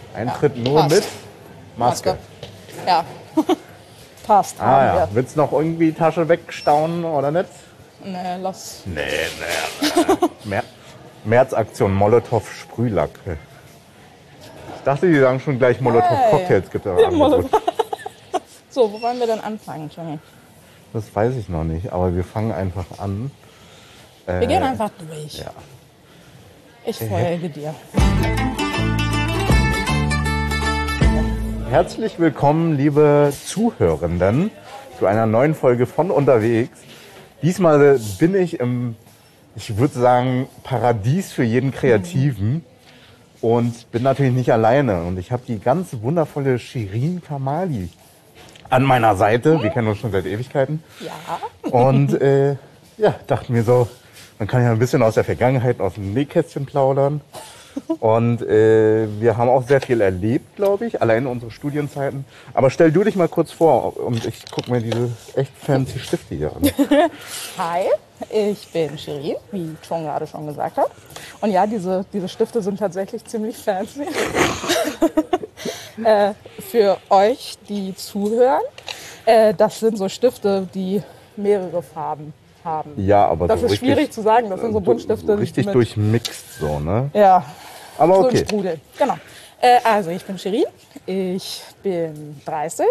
Eintritt nur passt. mit Maske. Ja, passt. Ah ja. Ja. Willst du noch irgendwie Tasche wegstaunen oder nicht? Nee, lass. Nee. Märzaktion Molotow-Sprühlack. Ich dachte, die sagen schon gleich Molotow-Cocktails gibt es im Angebot. So, wo wollen wir denn anfangen, Johnny? Das weiß ich noch nicht, aber wir fangen einfach an. Wir gehen einfach durch. Ja. Ich folge dir. Herzlich willkommen, liebe Zuhörenden, zu einer neuen Folge von Unterwegs. Diesmal bin ich im, ich würde sagen, Paradies für jeden Kreativen und bin natürlich nicht alleine. Und ich habe die ganz wundervolle Shirin Kamali an meiner Seite. Wir kennen uns schon seit Ewigkeiten. Ja. Und dachte mir so, man kann ja ein bisschen aus der Vergangenheit, aus dem Nähkästchen plaudern. Und wir haben auch sehr viel erlebt, glaube ich, allein unsere Studienzeiten. Aber stell du dich mal kurz vor und ich gucke mir diese echt fancy Stifte hier an. Hi, ich bin Shirin, wie John gerade schon gesagt hat. Und ja, diese Stifte sind tatsächlich ziemlich fancy. Für euch, die zuhören, das sind so Stifte, die mehrere Farben haben. Ja, aber das so ist richtig, schwierig zu sagen, das sind so Buntstifte. Richtig mit, durchmixt so, ne? Ja, Aber so okay. ein Strudel. Genau. Also ich bin Shirin, ich bin 30.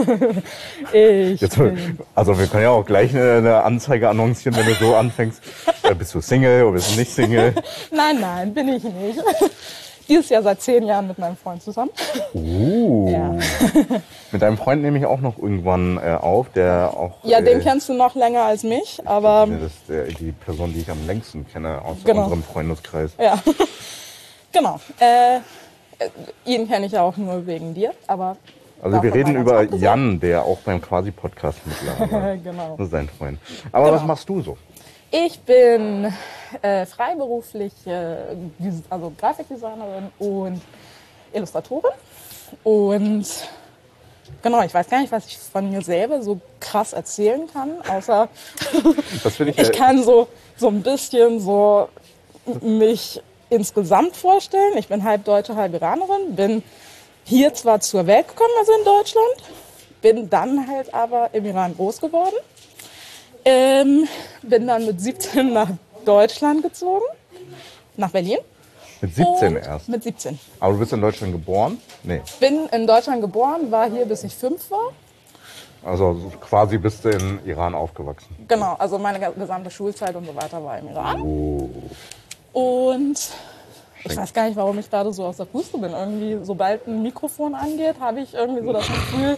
Also wir können ja auch gleich eine Anzeige annoncieren, wenn du so anfängst. Bist du Single oder bist du nicht Single? Nein, bin ich nicht. Dieses Jahr seit 10 Jahren mit meinem Freund zusammen. Ja. Mit deinem Freund nehme ich auch noch irgendwann auf, der auch... Ja, den kennst du noch länger als mich, aber... Das ist die Person, die ich am längsten kenne aus Genau. unserem Freundeskreis. Ja, genau. Ihn kenne ich auch nur wegen dir, aber... Also wir reden über Jan, der auch beim Quasi-Podcast mittlerweile Genau. Das ist sein Freund. Aber was machst du so? Ich bin freiberuflich also Grafikdesignerin und Illustratorin. Und genau, ich weiß gar nicht, was ich von mir selber so krass erzählen kann, außer Das finde ich kann so ein bisschen so mich insgesamt vorstellen. Ich bin halb Deutsche, halb Iranerin, bin hier zwar zur Welt gekommen, also in Deutschland, bin dann halt aber im Iran groß geworden. Bin dann mit 17 nach Deutschland gezogen, nach Berlin. Mit 17 Und erst? Mit 17. Aber du bist in Deutschland geboren? Nee. Bin in Deutschland geboren, war hier bis ich 5 war. Also quasi bist du in Iran aufgewachsen? Genau, also meine gesamte Schulzeit und so weiter war im Iran. Oh. Und ich weiß gar nicht, warum ich gerade so aus der Puste bin. Irgendwie, sobald ein Mikrofon angeht, habe ich irgendwie so das Gefühl...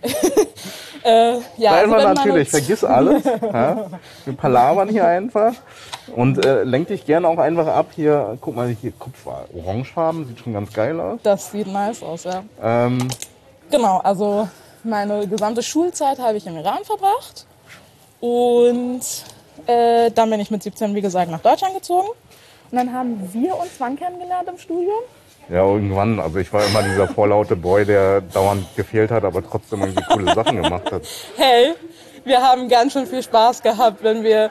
Natürlich, vergiss alles. Ja? Wir palavern hier einfach. Und lenk dich gerne auch einfach ab. Hier, guck mal, hier Kupfer, orangefarben, sieht schon ganz geil aus. Das sieht nice aus, ja. Genau, also meine gesamte Schulzeit habe ich im Iran verbracht. Und dann bin ich mit 17, wie gesagt, nach Deutschland gezogen. Und dann haben wir uns wann kennengelernt im Studium? Ja, irgendwann. Also ich war immer dieser vorlaute Boy, der dauernd gefehlt hat, aber trotzdem irgendwie coole Sachen gemacht hat. Hey, wir haben ganz schön viel Spaß gehabt, wenn wir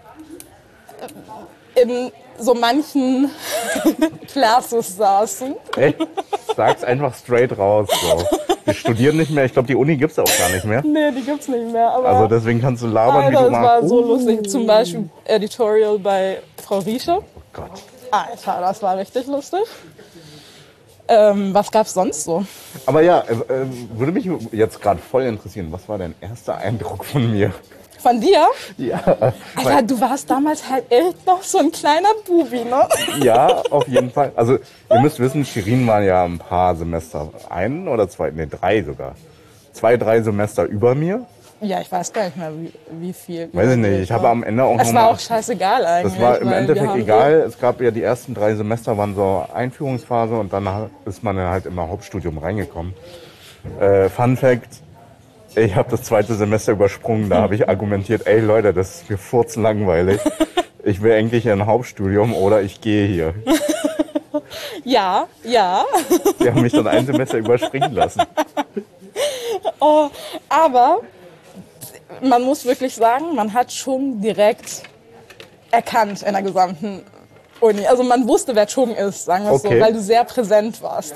in so manchen Classes saßen. Ey, sag's einfach straight raus. So. Wir studieren nicht mehr. Ich glaube, die Uni gibt's auch gar nicht mehr. Nee, die gibt's nicht mehr. Aber also deswegen kannst du labern, Alter, wie du das magst. war so lustig. Zum Beispiel Editorial bei Frau Riesche. Oh Gott. Alter, das war richtig lustig. Was gab's sonst so? Aber ja, würde mich jetzt gerade voll interessieren. Was war dein erster Eindruck von mir? Von dir? Ja. Alter, du warst damals halt echt noch so ein kleiner Bubi, ne? Ja, auf jeden Fall. Also ihr müsst wissen, Shirin war ja ein paar Semester, 1 oder 2, nee 3 sogar. 2, 3 Semester über mir. Ja, ich weiß gar nicht mehr, wie viel. Weiß ich nicht, ich habe am Ende auch noch Es war auch scheißegal eigentlich. Das war im Endeffekt egal. Es gab ja die ersten 3 Semester waren so Einführungsphase und dann ist man halt immer Hauptstudium reingekommen. Fun Fact, ich habe das 2. Semester übersprungen. Da habe ich argumentiert, ey Leute, das ist mir furzenlangweilig. Ich will eigentlich ein Hauptstudium oder ich gehe hier. Ja. Die haben mich dann ein Semester überspringen lassen. Oh, aber man muss wirklich sagen, man hat schon direkt erkannt in der gesamten Uni. Also man wusste, wer Chung ist, sagen wir es so, weil du sehr präsent warst.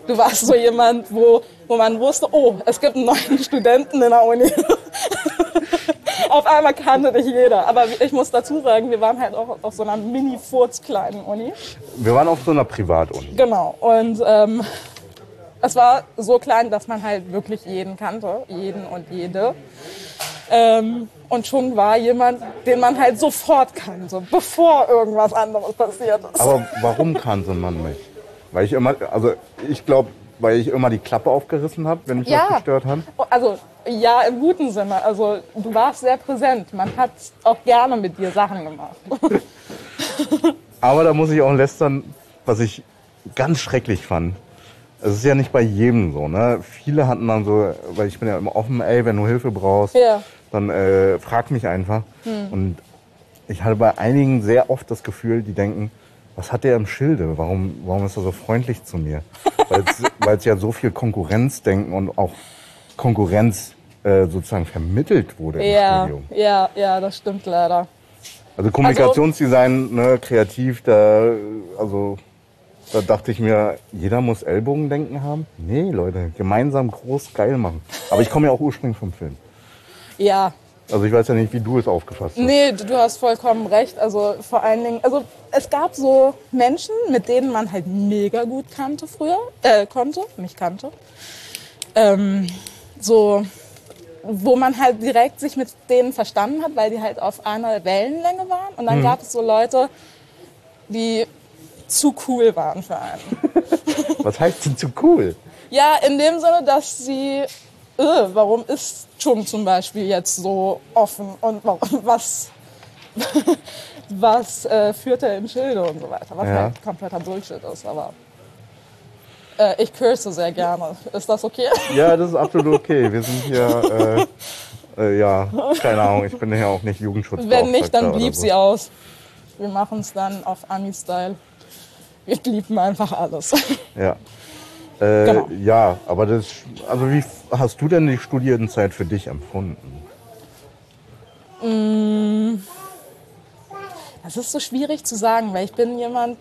Du warst so jemand, wo man wusste, oh, es gibt einen neuen Studenten in der Uni. Auf einmal kannte dich jeder. Aber ich muss dazu sagen, wir waren halt auch auf so einer mini-furz-kleinen Uni. Wir waren auf so einer Privatuni. Genau. Und es war so klein, dass man halt wirklich jeden kannte. Jeden und jede. Und Chung war jemand, den man halt sofort kannte, bevor irgendwas anderes passiert ist. Aber warum kannte man mich? Weil ich glaube, weil ich immer die Klappe aufgerissen habe, wenn ich was gestört habe. Also ja, im guten Sinne. Also du warst sehr präsent. Man hat auch gerne mit dir Sachen gemacht. Aber da muss ich auch lästern, was ich ganz schrecklich fand. Es ist ja nicht bei jedem so, ne? Viele hatten dann so, weil ich bin ja immer offen, ey, wenn du Hilfe brauchst, dann frag mich einfach. Und ich hatte bei einigen sehr oft das Gefühl, die denken, was hat der im Schilde? Warum ist er so freundlich zu mir? Weil es ja so viel Konkurrenzdenken und auch Konkurrenz sozusagen vermittelt wurde im Studium. Ja, das stimmt leider. Also Kommunikationsdesign, ne, kreativ, da dachte ich mir, jeder muss Ellbogendenken haben. Nee, Leute, gemeinsam groß geil machen. Aber ich komme ja auch ursprünglich vom Film. Ja. Also ich weiß ja nicht, wie du es aufgefasst hast. Nee, du hast vollkommen recht. Also vor allen Dingen, also es gab so Menschen, mit denen man halt mega gut konnte. So, wo man halt direkt sich mit denen verstanden hat, weil die halt auf einer Wellenlänge waren. Und dann gab es so Leute, die zu cool waren für einen. Was heißt denn zu cool? Ja, in dem Sinne, dass sie, warum ist Chung zum Beispiel jetzt so offen und was führt er im Schilde und so weiter, was halt kompletter Bullshit ist, aber ich curse sehr gerne. Ist das okay? Ja, das ist absolut okay. Wir sind hier, keine Ahnung, ich bin ja auch nicht Jugendschutzbeauftragter. Wenn nicht, dann blieb sie aus. Wir machen es dann auf Ami-Style. Wir blieben einfach alles. Ja. Genau. Ja, aber wie hast du denn die Studienzeit für dich empfunden? Das ist so schwierig zu sagen, weil ich bin jemand,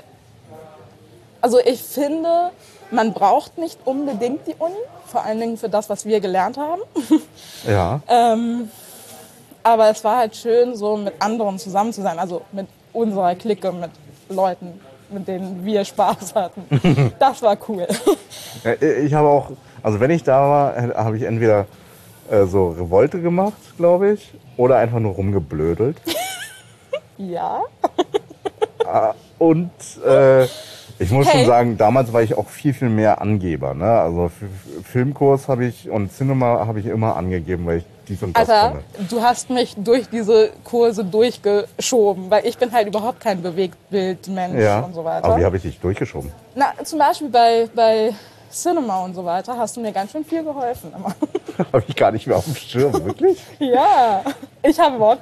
also ich finde, man braucht nicht unbedingt die Uni, vor allen Dingen für das, was wir gelernt haben. Ja. Aber es war halt schön, so mit anderen zusammen zu sein, also mit unserer Clique, mit Leuten, mit denen wir Spaß hatten. Das war cool. Ich habe auch, also wenn ich da war, habe ich entweder so Revolte gemacht, glaube ich, oder einfach nur rumgeblödelt. Ja. Und ich muss schon sagen, damals war ich auch viel, viel mehr Angeber. Ne? Also Filmkurs habe ich und Cinema habe ich immer angegeben, weil ich dies und das Alter, du hast mich durch diese Kurse durchgeschoben, weil ich bin halt überhaupt kein Bewegtbildmensch und so weiter. Aber wie habe ich dich durchgeschoben? Na, zum Beispiel bei Cinema und so weiter hast du mir ganz schön viel geholfen immer. Habe ich gar nicht mehr auf dem Schirm, wirklich? Ja, ich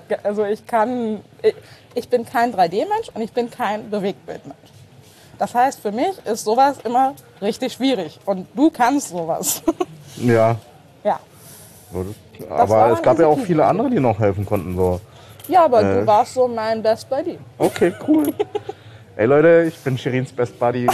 bin kein 3D-Mensch und ich bin kein Bewegtbildmensch. Das heißt, für mich ist sowas immer richtig schwierig und du kannst sowas. Ja. Ja. Aber es gab ja auch viele andere, die noch helfen konnten. So. Ja, aber du warst so mein Best Buddy. Okay, cool. Ey Leute, ich bin Shirins Best Buddy.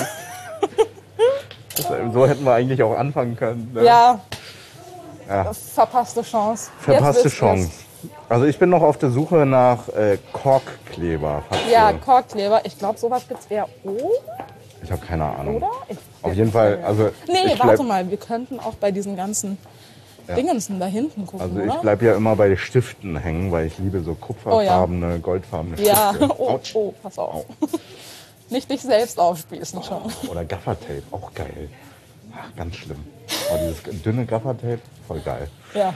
So hätten wir eigentlich auch anfangen können. Ne? Ja. Verpasste Chance. Verpasste Chance. Also ich bin noch auf der Suche nach Korkkleber. Korkkleber. Ich glaube, sowas gibt es eher oben. Ich habe keine Ahnung. Oder? Auf jeden Fall. Also nee, warte mal. Wir könnten auch bei diesen ganzen Dingensen da hinten gucken, also oder? ich bleibe ja immer bei Stiften hängen, weil ich liebe so kupferfarbene, goldfarbene Stifte. Ja, oh, pass auf. Nicht dich selbst aufspießen schon. Oder Gaffertape, auch geil. Ach, ganz schlimm. Aber dieses dünne Gaffertape, voll geil. Ja.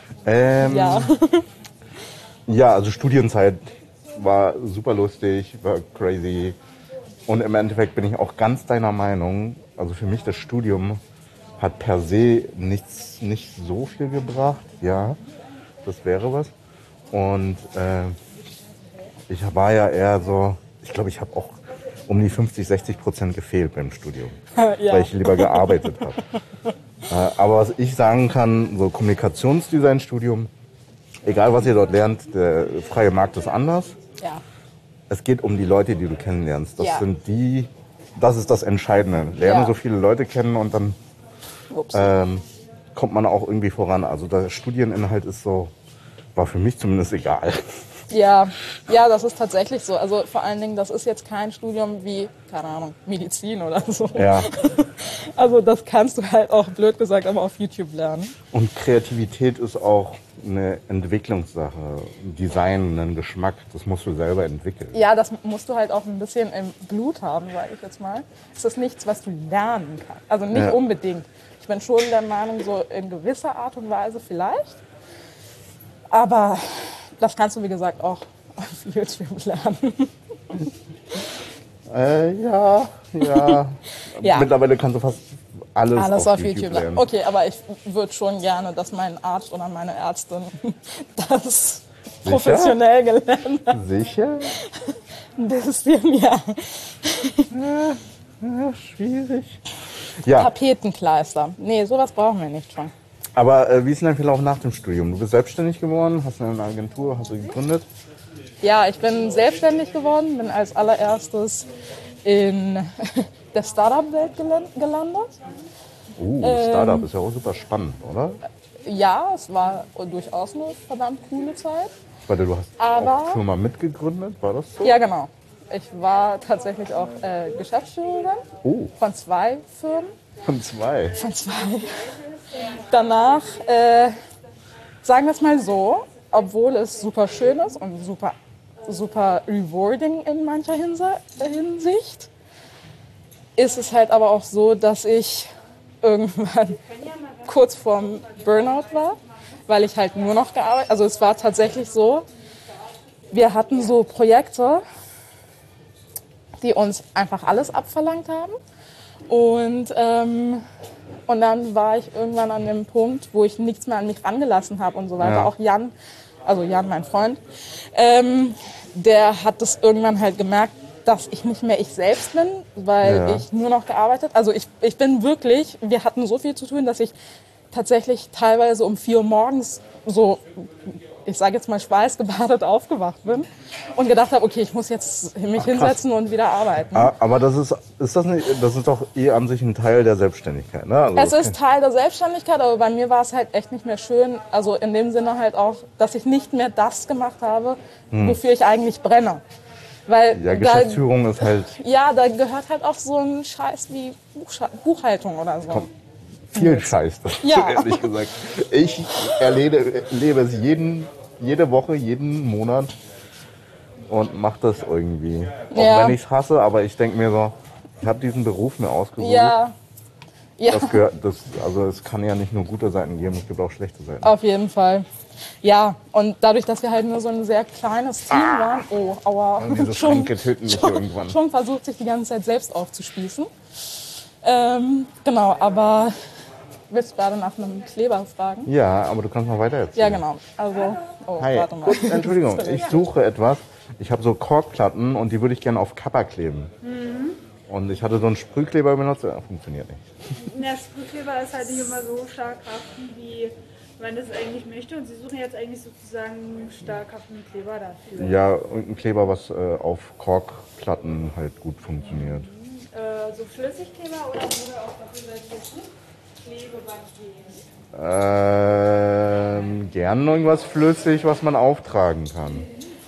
Ja, also Studienzeit war super lustig, war crazy. Und im Endeffekt bin ich auch ganz deiner Meinung. Also für mich das Studium hat per se nicht so viel gebracht. Ja, das wäre was. Und ich war ja eher so, ich glaube, ich habe auch um die 50-60% gefehlt beim Studium, weil ich lieber gearbeitet habe. Aber was ich sagen kann, so Kommunikationsdesign-Studium, egal was ihr dort lernt, der freie Markt ist anders. Ja. Es geht um die Leute, die du kennenlernst. Das sind die, das ist das Entscheidende. Lernen Ja. so viele Leute kennen und dann Ups. kommt man auch irgendwie voran. Also der Studieninhalt ist so, war für mich zumindest egal. Ja, das ist tatsächlich so. Also vor allen Dingen, das ist jetzt kein Studium wie, keine Ahnung, Medizin oder so. Ja. Also das kannst du halt auch, blöd gesagt, aber auf YouTube lernen. Und Kreativität ist auch eine Entwicklungssache. Ein Design, einen Geschmack, das musst du selber entwickeln. Ja, das musst du halt auch ein bisschen im Blut haben, sage ich jetzt mal. Es ist nichts, was du lernen kannst. Also nicht unbedingt. Ich bin schon der Meinung, so in gewisser Art und Weise vielleicht. Aber das kannst du, wie gesagt, auch auf YouTube lernen. Ja. Ja. Mittlerweile kannst du fast alles auf YouTube lernen. lernen. Okay, aber ich würde schon gerne, dass mein Arzt oder meine Ärztin das professionell gelernt hat. Sicher? Ein bisschen, ja. Ja, schwierig. Ja, Tapetenkleister. Nee, sowas brauchen wir nicht schon. aber wie ist denn dein Verlauf nach dem Studium? Du bist selbstständig geworden, hast eine Agentur, hast du gegründet? Ja, ich bin selbstständig geworden, bin als allererstes in der Startup-Welt gelandet. Startup ist ja auch super spannend, oder? Ja, es war durchaus eine verdammt coole Zeit. Warte, du hast Aber- auch Firma mitgegründet, war das so? Ja, genau. Ich war tatsächlich auch Geschäftsführerin Oh, von 2 Firmen. von 2. Von 2. Danach, sagen wir es mal so, obwohl es super schön ist und super rewarding in mancher Hinsicht, ist es halt aber auch so, dass ich irgendwann kurz vorm Burnout war, weil ich halt nur noch gearbeitet. Also es war tatsächlich so, wir hatten so Projekte, die uns einfach alles abverlangt haben. Und dann war ich irgendwann an dem Punkt, wo ich nichts mehr an mich rangelassen habe und so weiter. Ja. Auch Jan, mein Freund, der hat das irgendwann halt gemerkt, dass ich nicht mehr ich selbst bin, weil ich nur noch gearbeitet. Also ich bin wirklich, wir hatten so viel zu tun, dass ich tatsächlich teilweise um 4 Uhr morgens so, ich sage jetzt mal schweißgebadet aufgewacht bin und gedacht habe, okay, ich muss jetzt mich hinsetzen und wieder arbeiten. Aber das ist doch eh an sich ein Teil der Selbstständigkeit, ne? Also, Es ist Teil der Selbstständigkeit, aber bei mir war es halt echt nicht mehr schön. Also in dem Sinne halt auch, dass ich nicht mehr das gemacht habe, wofür ich eigentlich brenne. Weil ja, Geschäftsführung ist halt da gehört halt auch so ein Scheiß wie Buchhaltung oder so. viel Scheiß, Ja. ehrlich gesagt. Ich erlebe es jede Woche, jeden Monat und mache das irgendwie. Auch Ja. wenn ich es hasse, aber ich denke mir so, ich habe diesen Beruf mir ausgesucht. Ja, Also es kann ja nicht nur gute Seiten geben, es gibt auch schlechte Seiten. auf jeden Fall. Ja, und dadurch, dass wir halt nur so ein sehr kleines Team waren, oh, aua, Und diese Schränke töten mich irgendwann. schon versucht, sich die ganze Zeit selbst aufzuspießen. Genau, aber willst du gerade nach einem Kleber fragen? Ja, aber du kannst mal weiter erzählen. Ja, genau. Also, Hi, warte mal. kurz, Entschuldigung, ich suche etwas. Ich habe so Korkplatten und die würde ich gerne auf Kappa kleben. Und ich hatte so einen Sprühkleber benutzt, der funktioniert nicht. Der Sprühkleber ist halt nicht immer so stark haften, wie man das eigentlich möchte. Und sie suchen jetzt eigentlich sozusagen stark haftenden Kleber dafür. Ja, irgendein Kleber, was auf Korkplatten halt gut funktioniert. So Flüssigkleber oder würde auch dafür jetzt Klebeband gehen? Gern irgendwas flüssig, was man auftragen kann.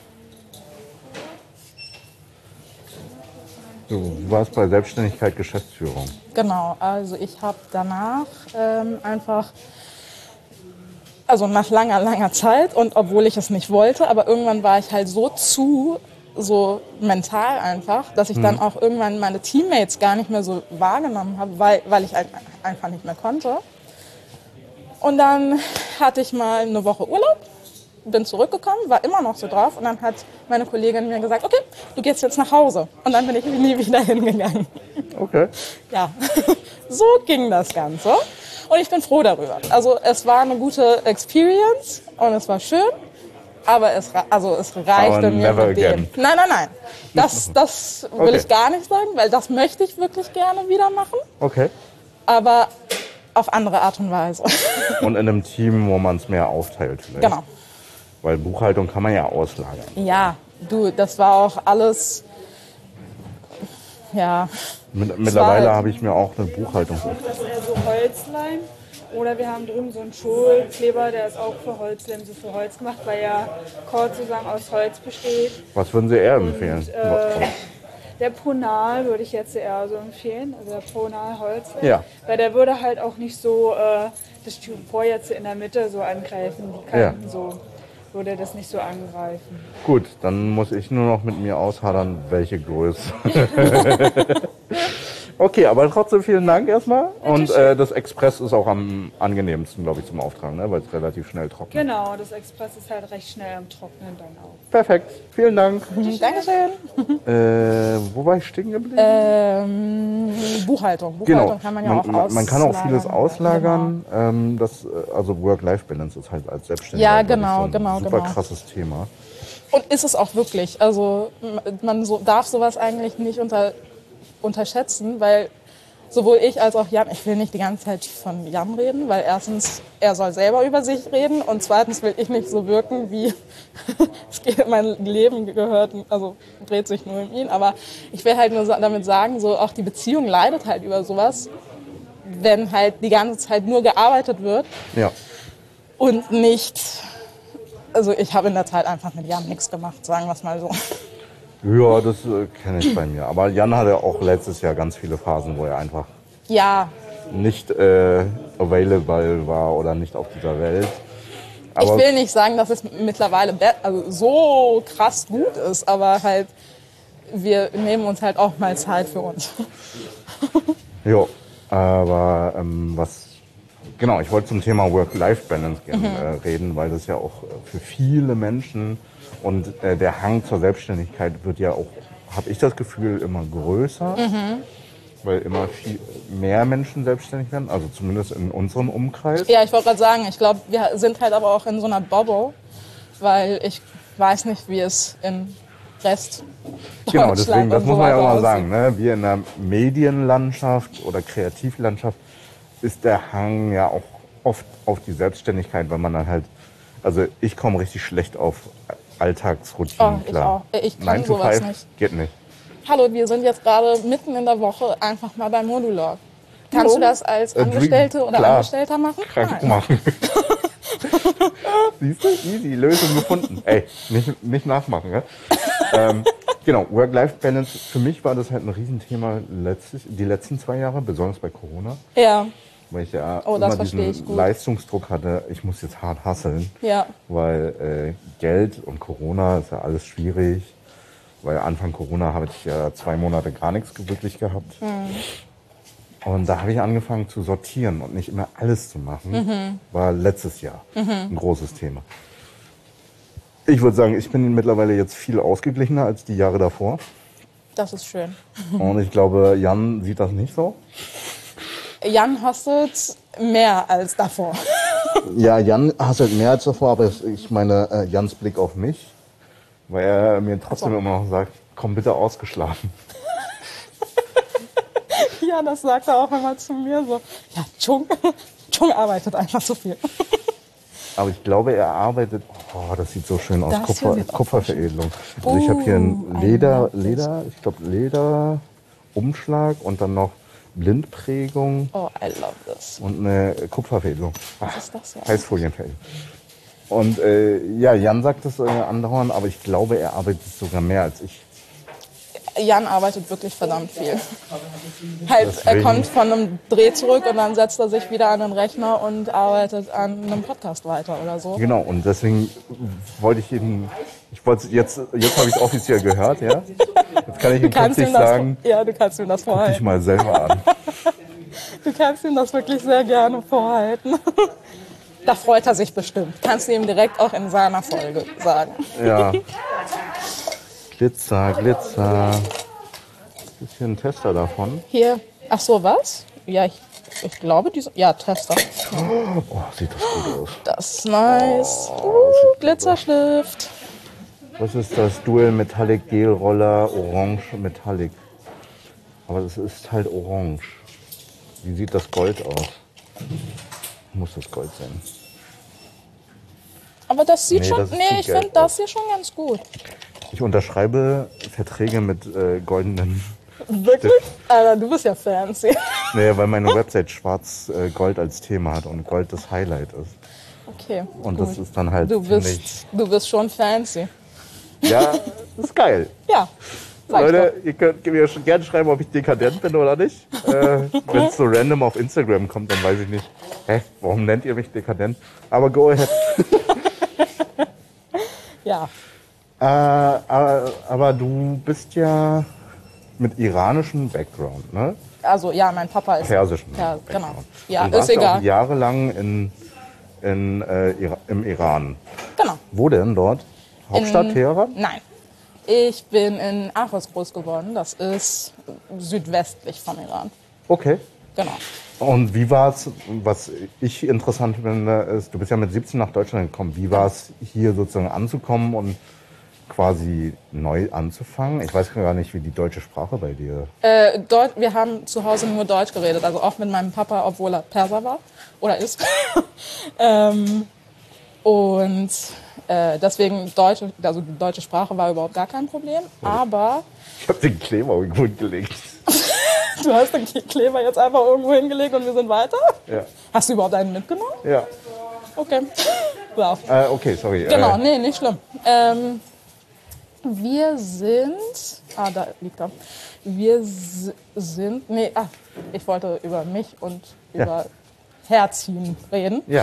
Du warst bei Selbstständigkeit Geschäftsführung. Genau, also ich habe danach einfach, also nach langer Zeit und obwohl ich es nicht wollte, aber irgendwann war ich halt so mental einfach, dass ich dann auch irgendwann meine Teammates gar nicht mehr so wahrgenommen habe, weil ich halt einfach nicht mehr konnte. Und dann hatte ich mal eine Woche Urlaub, bin zurückgekommen, war immer noch so drauf und dann hat meine Kollegin mir gesagt, okay, du gehst jetzt nach Hause. Und dann bin ich nie wieder hingegangen. Okay. Ja, so ging das Ganze. Und ich bin froh darüber. Also es war eine gute Experience und es war schön, aber es reichte Aber mir never mit dem. again. Nein. Das will Okay. ich gar nicht sagen, weil das möchte ich wirklich gerne wieder machen, Okay. aber auf andere Art und Weise. Und in einem Team, wo man es mehr aufteilt vielleicht. Genau. Weil Buchhaltung kann man ja auslagern. Ja, das war auch alles ja. Mittlerweile habe ich mir auch eine Buchhaltung. Das ist eher so Holzleim. Oder wir haben drüben so einen Schulkleber, der ist auch für Holzleim, so für Holz gemacht, weil ja Kord sozusagen aus Holz besteht. Was würden Sie eher empfehlen? Der Ponal würde ich jetzt eher so empfehlen, also der Ponal Holzleim. Ja. Weil der würde halt auch nicht so das Styropor jetzt in der Mitte so angreifen, die Kanten so. Würde das nicht so angreifen. Gut, dann muss ich nur noch mit mir aushadern, welche Größe. Okay, aber trotzdem vielen Dank erstmal. Und das Express ist auch am angenehmsten, glaube ich, zum Auftragen, ne? Weil es relativ schnell trocknet. Genau, das Express ist halt recht schnell am Trocknen dann auch. Perfekt, vielen Dank. Dankeschön. Wo war ich stehen geblieben? Buchhaltung. Genau, kann man ja auch auslagern. man kann auch vieles auslagern. Genau. Also Work-Life-Balance ist halt als Selbstständiger Ja, glaub ich, genau, so ein super krasses Thema. Und ist es auch wirklich. Also man darf sowas eigentlich nicht unterschätzen, weil sowohl ich als auch Jan, ich will nicht die ganze Zeit von Jan reden, weil erstens, er soll selber über sich reden und zweitens will ich nicht so wirken, wie mein Leben dreht sich nur um ihn. Aber ich will halt nur damit sagen, so auch die Beziehung leidet halt über sowas, wenn halt die ganze Zeit nur gearbeitet wird Ja. und nicht, also ich habe in der Zeit einfach mit Jan nichts gemacht, sagen wir es mal so. Ja, das kenne ich bei mir. Aber Jan hatte auch letztes Jahr ganz viele Phasen, wo er einfach nicht available war oder nicht auf dieser Welt. Aber ich will nicht sagen, dass es mittlerweile so krass gut ist, aber halt wir nehmen uns halt auch mal Zeit für uns. ja, aber genau, ich wollte zum Thema Work-Life-Balance gerne reden, weil das ja auch für viele Menschen und der Hang zur Selbstständigkeit wird ja auch, habe ich das Gefühl, immer größer, weil immer viel mehr Menschen selbstständig werden, also zumindest in unserem Umkreis. Ja, ich wollte gerade sagen, ich glaube, wir sind halt aber auch in so einer Bubble, weil ich weiß nicht, wie es im Rest Genau, Deutschland deswegen, das und muss so man ja auch weiter mal sagen, aussieht. ne? Wir in der Medienlandschaft oder Kreativlandschaft ist der Hang ja auch oft auf die Selbstständigkeit, weil man dann halt, also ich komme richtig schlecht auf Alltagsroutinen klar. Ich kann 9 to sowas 5 nicht. geht nicht. Hallo, wir sind jetzt gerade mitten in der Woche einfach mal beim Modulog. Kannst du das als Angestellte oder klar. Angestellter machen? Krank Nein. machen. Siehst du? Easy, Lösung gefunden. Ey, nicht nachmachen. Ja? Genau, Work-Life-Balance. Für mich war das halt ein Riesenthema die letzten 2 Jahre, besonders bei Corona. Ja, Weil ich ja Oh, das immer verstehe ich diesen gut. Leistungsdruck hatte, ich muss jetzt hart hustlen. ja. Weil Geld und Corona ist ja alles schwierig. Weil Anfang Corona habe ich ja 2 Monate gar nichts wirklich gehabt. Und da habe ich angefangen zu sortieren und nicht immer alles zu machen. War letztes Jahr ein großes Thema. Ich würde sagen, ich bin mittlerweile jetzt viel ausgeglichener als die Jahre davor. Das ist schön. Und ich glaube, Jan sieht das nicht so. Jan hustelt mehr als davor. Ja, Jan hasselt mehr als davor, aber ich meine Jans Blick auf mich, weil er mir trotzdem immer noch sagt, komm bitte ausgeschlafen. Ja, das sagt er auch immer zu mir so. Ja, Chung arbeitet einfach so viel. Aber ich glaube, er arbeitet, das sieht so schön aus, Das hier sieht auch Kupferveredelung. Also ich habe hier ein ich glaube Lederumschlag und dann noch Blindprägung Oh, I love this. und eine Kupferveredelung. Was ist das ja? Heißfolienveredelung. Und ja, Jan sagt das andauernd, aber ich glaube, er arbeitet sogar mehr als ich. Jan arbeitet wirklich verdammt viel. Halt, er Deswegen- kommt von einem Dreh zurück und dann setzt er sich wieder an den Rechner und arbeitet an einem Podcast weiter oder so. Genau, und deswegen wollte ich ihn, jetzt habe ich es offiziell gehört, ja. Jetzt kann ich ihm plötzlich sagen, du kannst ihm das guck dich vorhalten. mal selber an. Du kannst ihm das wirklich sehr gerne vorhalten. Da freut er sich bestimmt. Kannst du ihm direkt auch in seiner Folge sagen. Ja. Glitzer, Glitzer. Ist hier ein Tester davon? Hier, ach so, was? Ja, ich glaube, ja, Tester. Oh, sieht das gut aus. Das ist nice. Glitzerstift. Was ist das? Dual Metallic Gel Roller Orange Metallic. Aber das ist halt orange. Wie sieht das Gold aus? Muss das Gold sein. Aber das sieht Nee, schon, das ist nee, zu ich gelb finde das hier schon ganz gut. Ich unterschreibe Verträge mit goldenen Wirklich? Alter, du bist ja fancy. Nee, weil meine Website schwarz-gold als Thema hat und Gold das Highlight ist. Okay. Und gut. das ist dann halt Du bist schon fancy. Ja, das ist geil. Ja. Sag ich Leute, ihr könnt mir schon gerne schreiben, ob ich dekadent bin oder nicht. Wenn es so random auf Instagram kommt, dann weiß ich nicht. Hä, warum nennt ihr mich dekadent? Aber go ahead. doch. Ja. Aber du bist ja mit iranischem Background, ne? Also ja, mein Papa ist Persischen Ja, Background. genau. Ja, du warst ist ja egal. auch jahrelang im Iran. Genau. Wo denn dort? Hauptstadt Teheran? Nein. Ich bin in Aarhus groß geworden. Das ist südwestlich vom Iran. Okay. Genau. Und wie war es, was ich interessant finde, ist, du bist ja mit 17 nach Deutschland gekommen. Wie war es, hier sozusagen anzukommen und quasi neu anzufangen? Ich weiß gar nicht, wie die deutsche Sprache bei dir. Wir haben zu Hause nur Deutsch geredet. Also auch mit meinem Papa, obwohl er Perser war. Oder ist. Und deswegen also die deutsche Sprache war überhaupt gar kein Problem. Aber Ich habe den Kleber irgendwo gelegt. du hast den Kleber jetzt einfach irgendwo hingelegt und wir sind weiter? Ja. Hast du überhaupt einen mitgenommen? Ja. Okay. Ja. Okay, sorry. Genau, nee, nicht schlimm. Wir sind. Da liegt er. Ich wollte über mich und über Herziehen reden. Ja.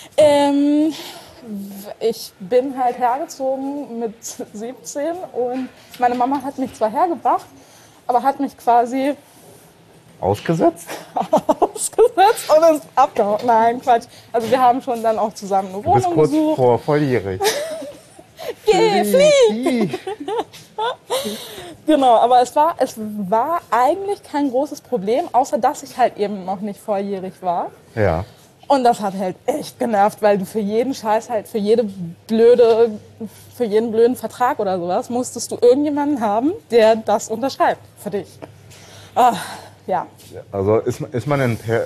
Ich bin halt hergezogen mit 17 und meine Mama hat mich zwar hergebracht, aber hat mich quasi Ausgesetzt? ausgesetzt und ist abgehauen. Nein, Quatsch. Also wir haben schon dann auch zusammen eine Du bist Wohnung kurz gesucht. vor volljährig. Geh, flieh! Genau, aber es war eigentlich kein großes Problem, außer dass ich halt eben noch nicht volljährig war. Ja. Und das hat halt echt genervt, weil du für jeden Scheiß halt, für jeden blöden Vertrag oder sowas, musstest du irgendjemanden haben, der das unterschreibt für dich. Ja. Also ist man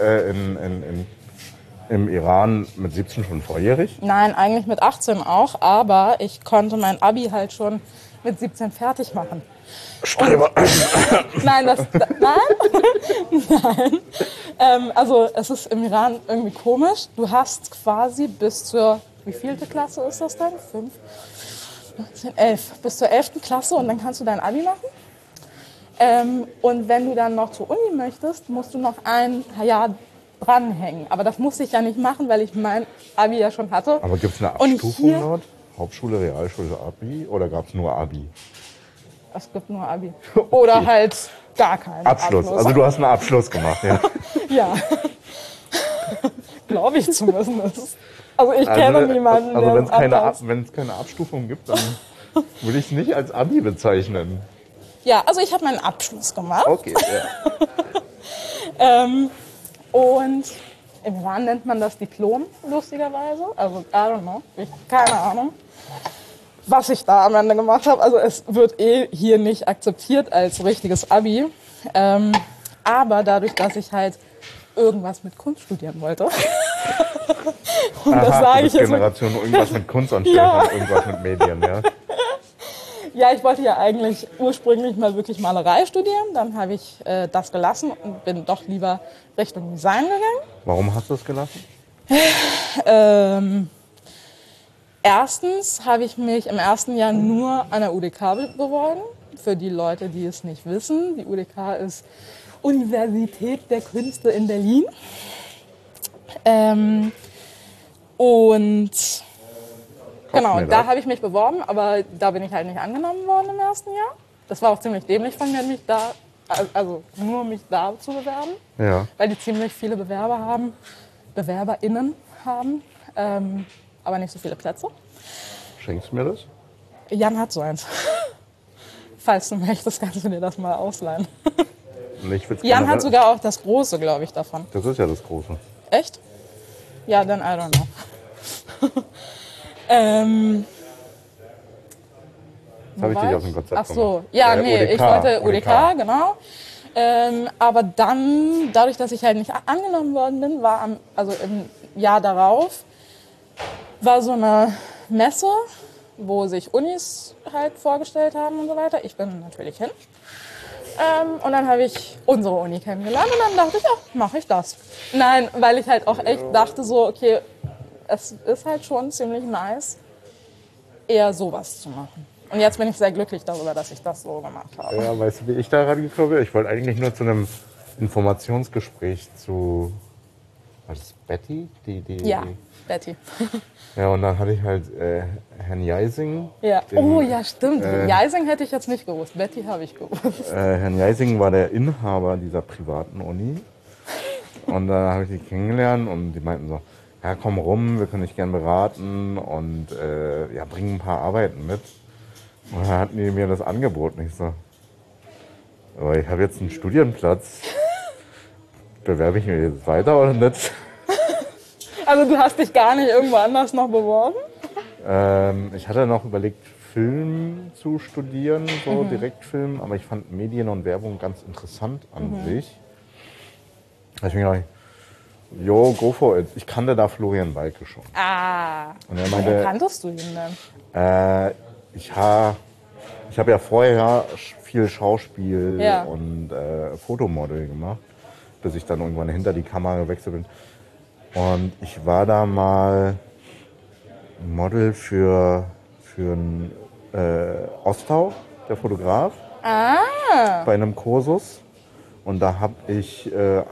im Iran mit 17 schon volljährig? Nein, eigentlich mit 18 auch, aber ich konnte mein Abi halt schon mit 17 fertig machen. Streber. Nein, nein. Also es ist im Iran irgendwie komisch. Du hast quasi bis zur, wie vielte Klasse ist das dann? 5, 19, 11. Bis zur 11. Klasse und dann kannst du dein Abi machen. Und wenn du dann noch zur Uni möchtest, musst du noch ein Jahr dranhängen. Aber das musste ich ja nicht machen, weil ich mein Abi ja schon hatte. Aber gibt es eine Und Abstufung hier- dort? Hauptschule, Realschule, Abi? Oder gab es nur Abi? Es gibt nur Abi. Oder halt gar keinen Abschluss. Also du hast einen Abschluss gemacht, ja. Ja. Glaube ich zumindest. Also ich kenne niemanden, Also der wenn es keine Abstufung gibt, dann würde ich es nicht als Abi bezeichnen. Ja, also ich habe meinen Abschluss gemacht. Okay, ja. Und im Iran nennt man das Diplom, lustigerweise. Also, I don't know. Keine Ahnung, was ich da am Ende gemacht habe. Also es wird hier nicht akzeptiert als richtiges Abi. Aber dadurch, dass ich halt irgendwas mit Kunst studieren wollte. Und das sage ich jetzt mal. Generation irgendwas mit Kunst und Ja. irgendwas mit Medien, ja. Ja, ich wollte ja eigentlich ursprünglich mal wirklich Malerei studieren. Dann habe ich das gelassen und bin doch lieber Richtung Design gegangen. Warum hast du es gelassen? Erstens habe ich mich im ersten Jahr nur an der UDK beworben. Für die Leute, die es nicht wissen, die UDK ist Universität der Künste in Berlin. Und genau, mir da das. habe ich mich beworben, aber da bin ich halt nicht angenommen worden im ersten Jahr. Das war auch ziemlich dämlich von mir, mich da zu bewerben, Ja. weil die ziemlich viele BewerberInnen haben, aber nicht so viele Plätze. Schenkst du mir das? Jan hat so eins. Falls du möchtest, kannst du dir das mal ausleihen. Und ich will's Jan generell- hat sogar auch das große, glaube ich, davon. Das ist ja das Große. Echt? Ja, dann I don't know. Das habe ich dich aus dem Konzept Ach so, ja, nee, ich wollte UDK, genau. Aber dann, dadurch, dass ich halt nicht angenommen worden bin, also im Jahr darauf, war so eine Messe, wo sich Unis halt vorgestellt haben und so weiter. Ich bin natürlich hin. Und dann habe ich unsere Uni kennengelernt und dann dachte ich, ja, mache ich das. Nein, weil ich halt auch echt dachte so, okay, es ist halt schon ziemlich nice, eher sowas zu machen. Und jetzt bin ich sehr glücklich darüber, dass ich das so gemacht habe. Ja, weißt du, wie ich da rangekommen bin? Ich wollte eigentlich nur zu einem Informationsgespräch zu... War das Betty? Ja, Betty. Ja, und dann hatte ich halt Herrn Jeising. Ja. Oh ja, stimmt. Jeising hätte ich jetzt nicht gewusst. Betty habe ich gewusst. Herrn Jeising war der Inhaber dieser privaten Uni. Und dann habe ich die kennengelernt und die meinten so, ja, komm rum, wir können dich gern beraten und ja, bring ein paar Arbeiten mit. Und dann hatten die mir das angeboten. Ich so, aber ich habe jetzt einen Studienplatz. Bewerbe ich mich jetzt weiter oder nicht? Also du hast dich gar nicht irgendwo anders noch beworben? Ich hatte noch überlegt, Film zu studieren, so Direktfilm, aber ich fand Medien und Werbung ganz interessant an sich. Da hab ich mir gedacht, jo, go for it. Ich kannte da Florian Walke schon. Ah, Und er woher kanntest du ihn denn? Ich habe ja vorher viel Schauspiel Ja. und Fotomodel gemacht, bis ich dann irgendwann hinter die Kamera gewechselt bin. Und ich war da mal Model für einen Ostau, der Fotograf, bei einem Kursus. Und da habe ich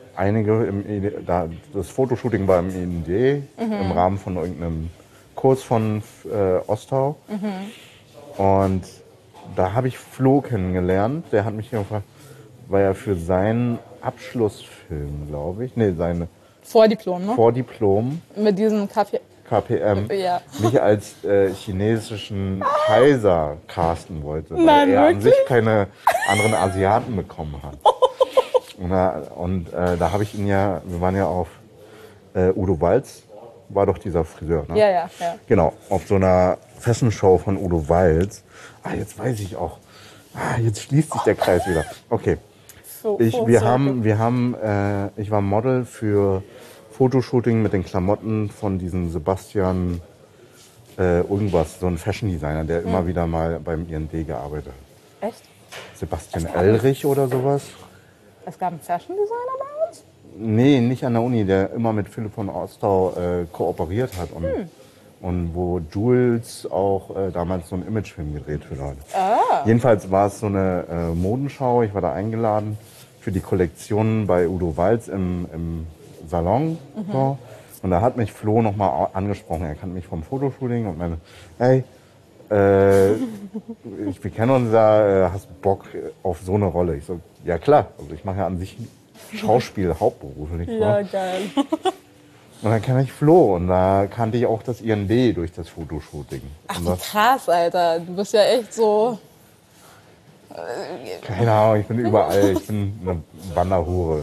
das Fotoshooting war im IND im Rahmen von irgendeinem Kurs von Ostau. Und da habe ich Flo kennengelernt. Der hat mich gefragt, weil er für seinen Abschlussfilm, glaube ich, seine Vordiplom, ne? Vordiplom Mit diesem Kaffee. KPM Ja. mich als chinesischen Kaiser casten wollte, weil Nein, er an wirklich? sich keine anderen Asiaten bekommen hat. Und da habe ich ihn ja, wir waren ja auf Udo Walz, war doch dieser Friseur, ne? Ja. Genau, auf so einer Fashion-Show von Udo Walz. Jetzt weiß ich auch. Jetzt schließt sich der Kreis wieder. Okay. Ich war Model für Fotoshooting mit den Klamotten von diesem Sebastian irgendwas, so ein Fashion Designer, der immer wieder mal beim IND gearbeitet hat. Echt? Sebastian Elrich oder sowas? Es gab einen Fashion Designer bei uns? Nee, nicht an der Uni, der immer mit Philipp von Ostau kooperiert hat und wo Jules auch damals so einen Imagefilm gedreht für Leute. Jedenfalls war es so eine Modenschau, ich war da eingeladen für die Kollektion bei Udo Walz im Salon. So. Und da hat mich Flo nochmal angesprochen, er kannte mich vom Fotoshooting und meinte, hey, wir kennen uns ja, hast Bock auf so eine Rolle? Ich so, ja klar, also ich mache ja an sich Schauspiel hauptberuflich. Ja, geil. Und dann kannte ich Flo und da kannte ich auch das IND durch das Fotoshooting. Ach, Und wie das, krass, Alter. Du bist ja echt so... keine Ahnung, ich bin überall, ich bin eine Wanderhure.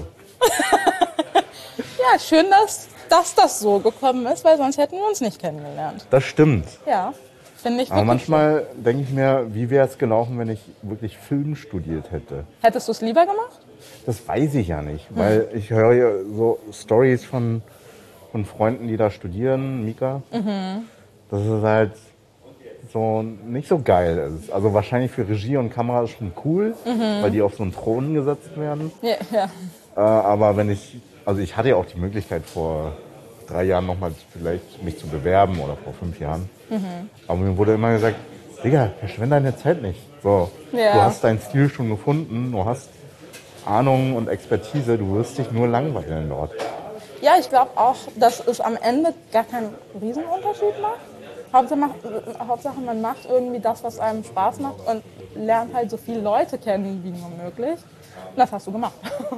Ja, schön, dass das so gekommen ist, weil sonst hätten wir uns nicht kennengelernt. Das stimmt. Ja, finde ich Aber wirklich manchmal denke ich mir, wie wäre es gelaufen, wenn ich wirklich Film studiert hätte? schön. Hättest du es lieber gemacht? Das weiß ich ja nicht, weil ich höre ja so Stories von Freunden, die da studieren, Mika, dass es halt so nicht so geil ist. Also wahrscheinlich für Regie und Kamera ist schon cool, weil die auf so einen Thron gesetzt werden. Ja. Aber ich hatte ja auch die Möglichkeit vor 3 Jahren nochmal vielleicht mich zu bewerben oder vor 5 Jahren. Aber mir wurde immer gesagt, Digga, verschwende deine Zeit nicht. So, Ja. Du hast deinen Stil schon gefunden, du hast Ahnung und Expertise, du wirst dich nur langweilen dort. Ja, ich glaube auch, dass es am Ende gar keinen Riesenunterschied macht. Hauptsache, man macht irgendwie das, was einem Spaß macht und lernt halt so viele Leute kennen wie nur möglich. Und das hast du gemacht.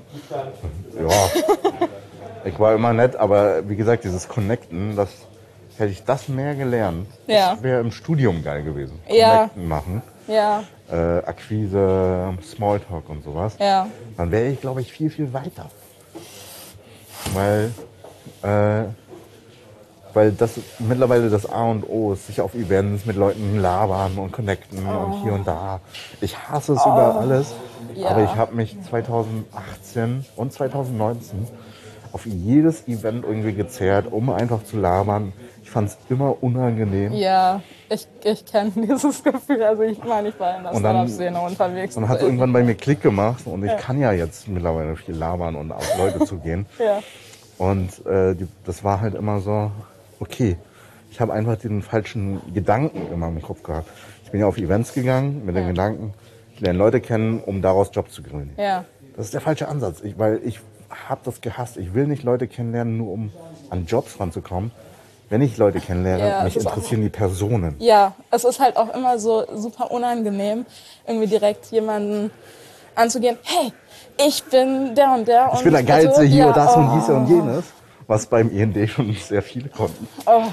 Ja, ich war immer nett, aber wie gesagt, dieses Connecten, hätte ich das mehr gelernt, Ja. das wäre im Studium geil gewesen. Ja. Connecten machen, Ja, Akquise, Smalltalk und sowas. ja. Dann wäre ich, glaube ich, viel, viel weiter. Weil das mittlerweile das A und O ist, sich auf Events mit Leuten labern und connecten und hier und da. Ich hasse es über alles, Ja. aber ich habe mich 2018 und 2019 auf jedes Event irgendwie gezerrt, um einfach zu labern. Ich fand es immer unangenehm. Ja, ich kenne dieses Gefühl. Also ich meine, ich war in der Startup-Szene unterwegs. Und hat es irgendwann bei mir Klick gemacht und ich kann ja jetzt mittlerweile viel labern und auf Leute zugehen. Ja. Und das war halt immer so, okay, ich habe einfach den falschen Gedanken immer im Kopf gehabt. Ich bin ja auf Events gegangen mit dem Gedanken, ich lerne Leute kennen, um daraus Jobs zu gründen. Ja. Das ist der falsche Ansatz, weil ich habe das gehasst. Ich will nicht Leute kennenlernen, nur um an Jobs ranzukommen. Wenn ich Leute kennenlerne, mich interessieren die Personen. Ja, es ist halt auch immer so super unangenehm, irgendwie direkt jemanden anzugehen. Hey, ich bin der und der. Ich bin der Geilste hier, das und dies und jenes. Was beim END schon sehr viele konnten.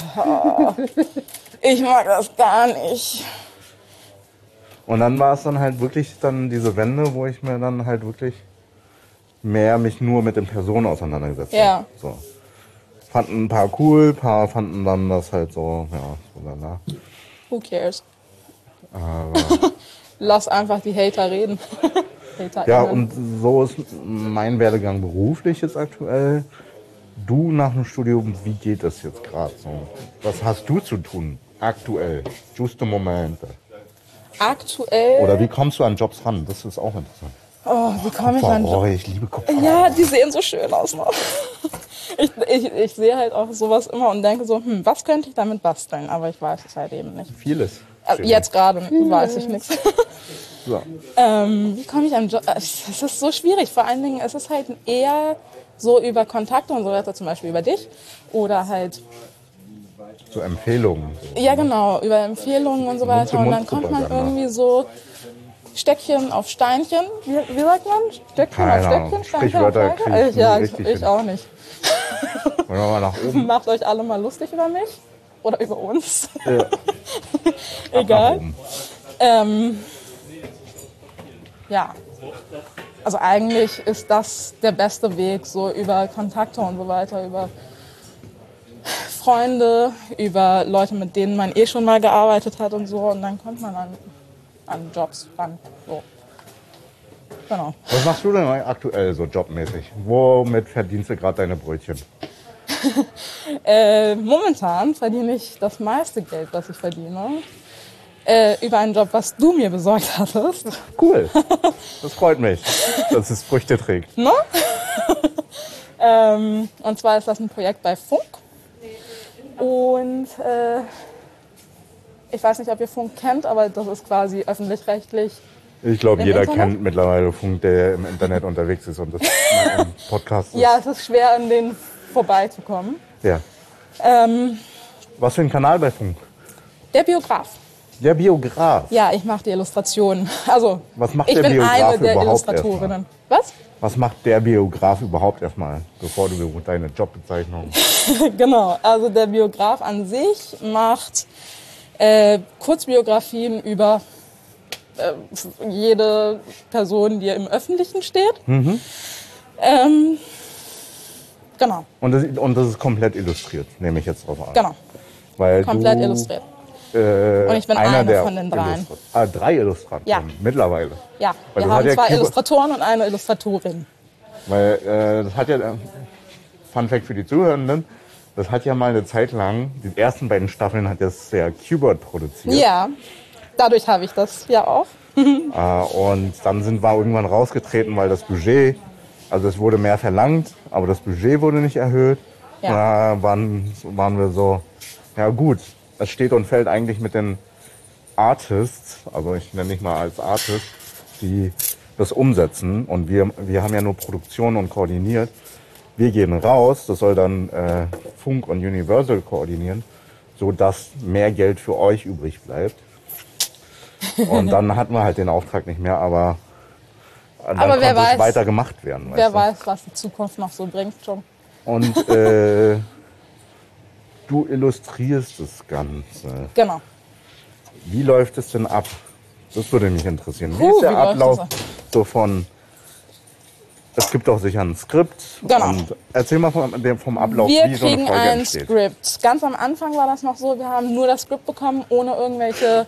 Ich mag das gar nicht. Und dann war es dann halt wirklich dann diese Wende, wo ich mir dann halt wirklich mehr mich nur mit den Personen auseinandergesetzt habe. So. Fanden ein paar cool, ein paar fanden dann das halt so, ja, so danach. Who cares? Aber lass einfach die Hater reden. ja, und so ist mein Werdegang beruflich jetzt aktuell. Du nach dem Studium, wie geht das jetzt gerade so? Was hast du zu tun aktuell? Juste Momente. Aktuell? Oder wie kommst du an Jobs ran? Das ist auch interessant. Oh, wie komme ich an Jobs? Ich liebe Kupfer. Ja, die sehen so schön aus. Ne? Ich sehe halt auch sowas immer und denke so, was könnte ich damit basteln? Aber ich weiß es halt eben nicht. Vieles. Also jetzt gerade weiß ich nichts. So. Wie komme ich an Job? Es ist so schwierig. Vor allen Dingen ist es halt eher so über Kontakte und so weiter, zum Beispiel über dich. Oder halt... So Empfehlungen. Ja, genau, über Empfehlungen und so weiter. Und dann kommt man irgendwie so Steckchen auf Steinchen. Wie sagt man? Steckchen auf Steckchen? Steinchen auf Steinchen? Ja, ich auch nicht. Wollen wir mal nach oben? Macht euch alle mal lustig über mich. Oder über uns. Ja. Egal. Ja. Also eigentlich ist das der beste Weg, so über Kontakte und so weiter, über Freunde, über Leute, mit denen man schon mal gearbeitet hat und so. Und dann kommt man an Jobs ran. So. Genau. Was machst du denn aktuell so jobmäßig? Womit verdienst du gerade deine Brötchen? Momentan verdiene ich das meiste Geld, was ich verdiene, über einen Job, was du mir besorgt hattest. Cool. Das freut mich, dass es Früchte trägt. No? Und zwar ist das ein Projekt bei Funk. Und ich weiß nicht, ob ihr Funk kennt, aber das ist quasi öffentlich-rechtlich. Ich glaube, jeder kennt mittlerweile Funk, der im Internet unterwegs ist und das ein Podcast ist. Ja, es ist schwer, an denen vorbeizukommen. Ja. Was für ein Kanal bei Funk? Der Biograf. Der Biograf? Ja, ich mache die Illustrationen. Also, was macht ich der bin Biograf eine der überhaupt Illustratorinnen. Was? Was macht der Biograf überhaupt erstmal, bevor du deine Jobbezeichnung... Genau, also der Biograf an sich macht Kurzbiografien über jede Person, die im Öffentlichen steht. Mhm. Genau. Und das ist komplett illustriert, nehme ich jetzt drauf an. Genau. Weil komplett illustriert. Und ich bin eine von den dreien. 3 Illustratoren ja. Mittlerweile. Ja, wir haben 2 Illustratoren und eine Illustratorin. Weil das hat ja, Fun Fact für die Zuhörenden, das hat ja mal eine Zeit lang, die ersten beiden Staffeln hat das ja Q-Bird produziert. Ja, dadurch habe ich das ja auch. Und dann sind wir irgendwann rausgetreten, weil das Budget, also es wurde mehr verlangt, aber das Budget wurde nicht erhöht. Ja. Da waren wir so, ja gut, es steht und fällt eigentlich mit den Artists, also ich nenne mich mal als Artist, die das umsetzen. Und wir haben ja nur Produktion und koordiniert. Wir gehen raus, das soll dann Funk und Universal koordinieren, sodass mehr Geld für euch übrig bleibt. Und dann hatten wir halt den Auftrag nicht mehr, aber dann konnte es weiter gemacht werden. Wer weiß, was die Zukunft noch so bringt schon. Und du illustrierst das Ganze. Genau. Wie läuft es denn ab? Das würde mich interessieren. Wie ist der Ablauf so von... Es gibt doch sicher ein Skript. Genau. Und erzähl mal vom Ablauf, wie so eine Folge entsteht. Wir kriegen ein Skript. Ganz am Anfang war das noch so, wir haben nur das Skript bekommen, ohne irgendwelche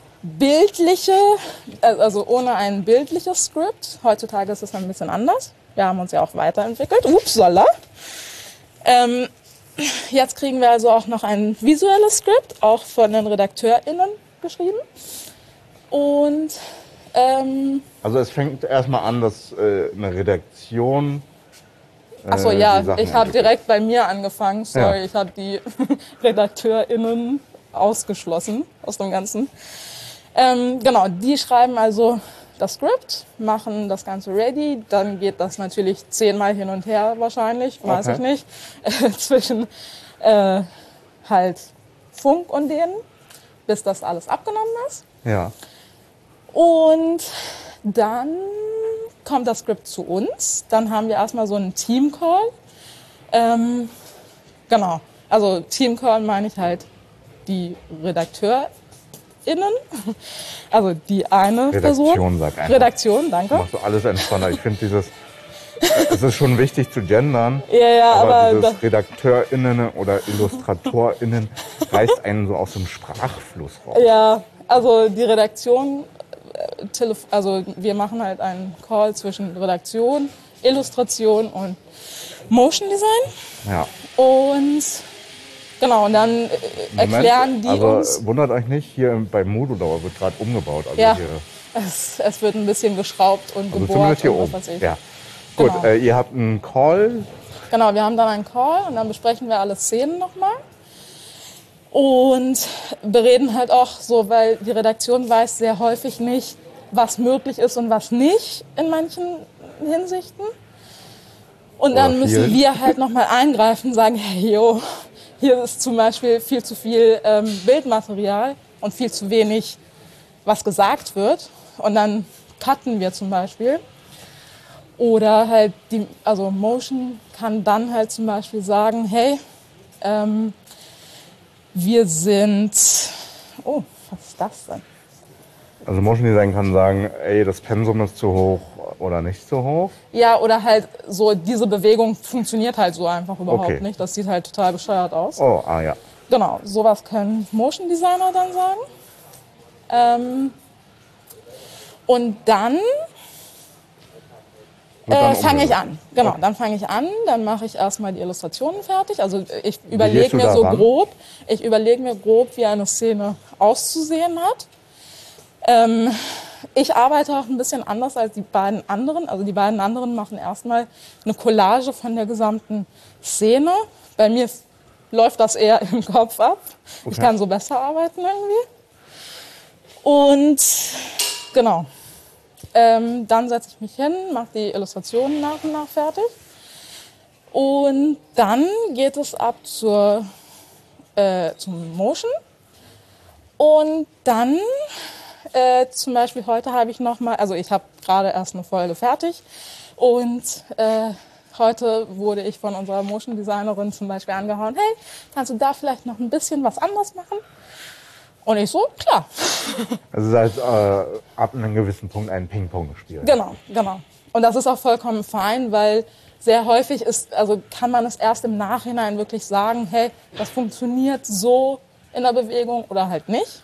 also ohne ein bildliches Skript. Heutzutage ist es ein bisschen anders. Wir haben uns ja auch weiterentwickelt. Upsala. Jetzt kriegen wir also auch noch ein visuelles Skript, auch von den RedakteurInnen geschrieben. Und also es fängt erstmal an, dass eine Redaktion. Achso, ja, ich habe direkt bei mir angefangen. Sorry, ich habe die RedakteurInnen ausgeschlossen aus dem Ganzen. Genau, die schreiben also das Skript, machen das Ganze ready. Dann geht das natürlich 10-mal hin und her wahrscheinlich, weiß ich nicht, zwischen halt Funk und denen, bis das alles abgenommen ist. Ja. Und dann kommt das Skript zu uns. Dann haben wir erstmal so einen Team-Call. Genau, also Team-Call meine ich halt die RedakteurInnen, also die eine Redaktion, Person. sag einfach. Redaktion, danke. Machst du alles entspannter. Ich finde es ist schon wichtig zu gendern, Ja, aber dieses RedakteurInnen oder IllustratorInnen reißt einen so aus dem Sprachfluss raus. Ja, also die Redaktion, also wir machen halt einen Call zwischen Redaktion, Illustration und Motion Design. Ja. Und genau, und dann erklären die uns. Also wundert euch nicht, hier bei Modulauer wird gerade umgebaut. Also Ja, hier, es wird ein bisschen geschraubt und also gebohrt zumindest hier und was oben. weiß ich. Ja. Gut, Genau. ihr habt einen Call. Genau, wir haben dann einen Call und dann besprechen wir alle Szenen nochmal. Und bereden halt auch so, weil die Redaktion weiß sehr häufig nicht, was möglich ist und was nicht in manchen Hinsichten. Und dann müssen wir halt nochmal eingreifen und sagen, hey, yo, hier ist zum Beispiel viel zu viel Bildmaterial und viel zu wenig, was gesagt wird. Und dann cutten wir zum Beispiel. Oder halt, also Motion kann dann halt zum Beispiel sagen, hey, wir sind, oh, was ist das denn? Also Motion Design kann sagen, ey, das Pensum ist zu hoch oder nicht zu hoch. Ja, oder halt so, diese Bewegung funktioniert halt so einfach überhaupt nicht. Das sieht halt total bescheuert aus. Oh, ja. Genau, sowas können Motion Designer dann sagen. Und dann fange ich an. Genau, dann fange ich an, dann mache ich erstmal die Illustrationen fertig. Also ich überlege mir so grob, wie eine Szene auszusehen hat. Ich arbeite auch ein bisschen anders als die beiden anderen. Also die beiden anderen machen erstmal eine Collage von der gesamten Szene. Bei mir läuft das eher im Kopf ab. Okay. Ich kann so besser arbeiten irgendwie. Und genau. Dann setze ich mich hin, mache die Illustrationen nach und nach fertig. Und dann geht es ab zum Motion. Und dann, zum Beispiel heute habe ich nochmal, also ich habe gerade erst eine Folge fertig. Und heute wurde ich von unserer Motion Designerin zum Beispiel angehauen, hey, kannst du da vielleicht noch ein bisschen was anderes machen? Und ich so, klar. Also es ist halt ab einem gewissen Punkt ein Ping-Pong-Spiel. Genau. Und das ist auch vollkommen fein, weil sehr häufig kann man es erst im Nachhinein wirklich sagen, hey, das funktioniert so in der Bewegung oder halt nicht.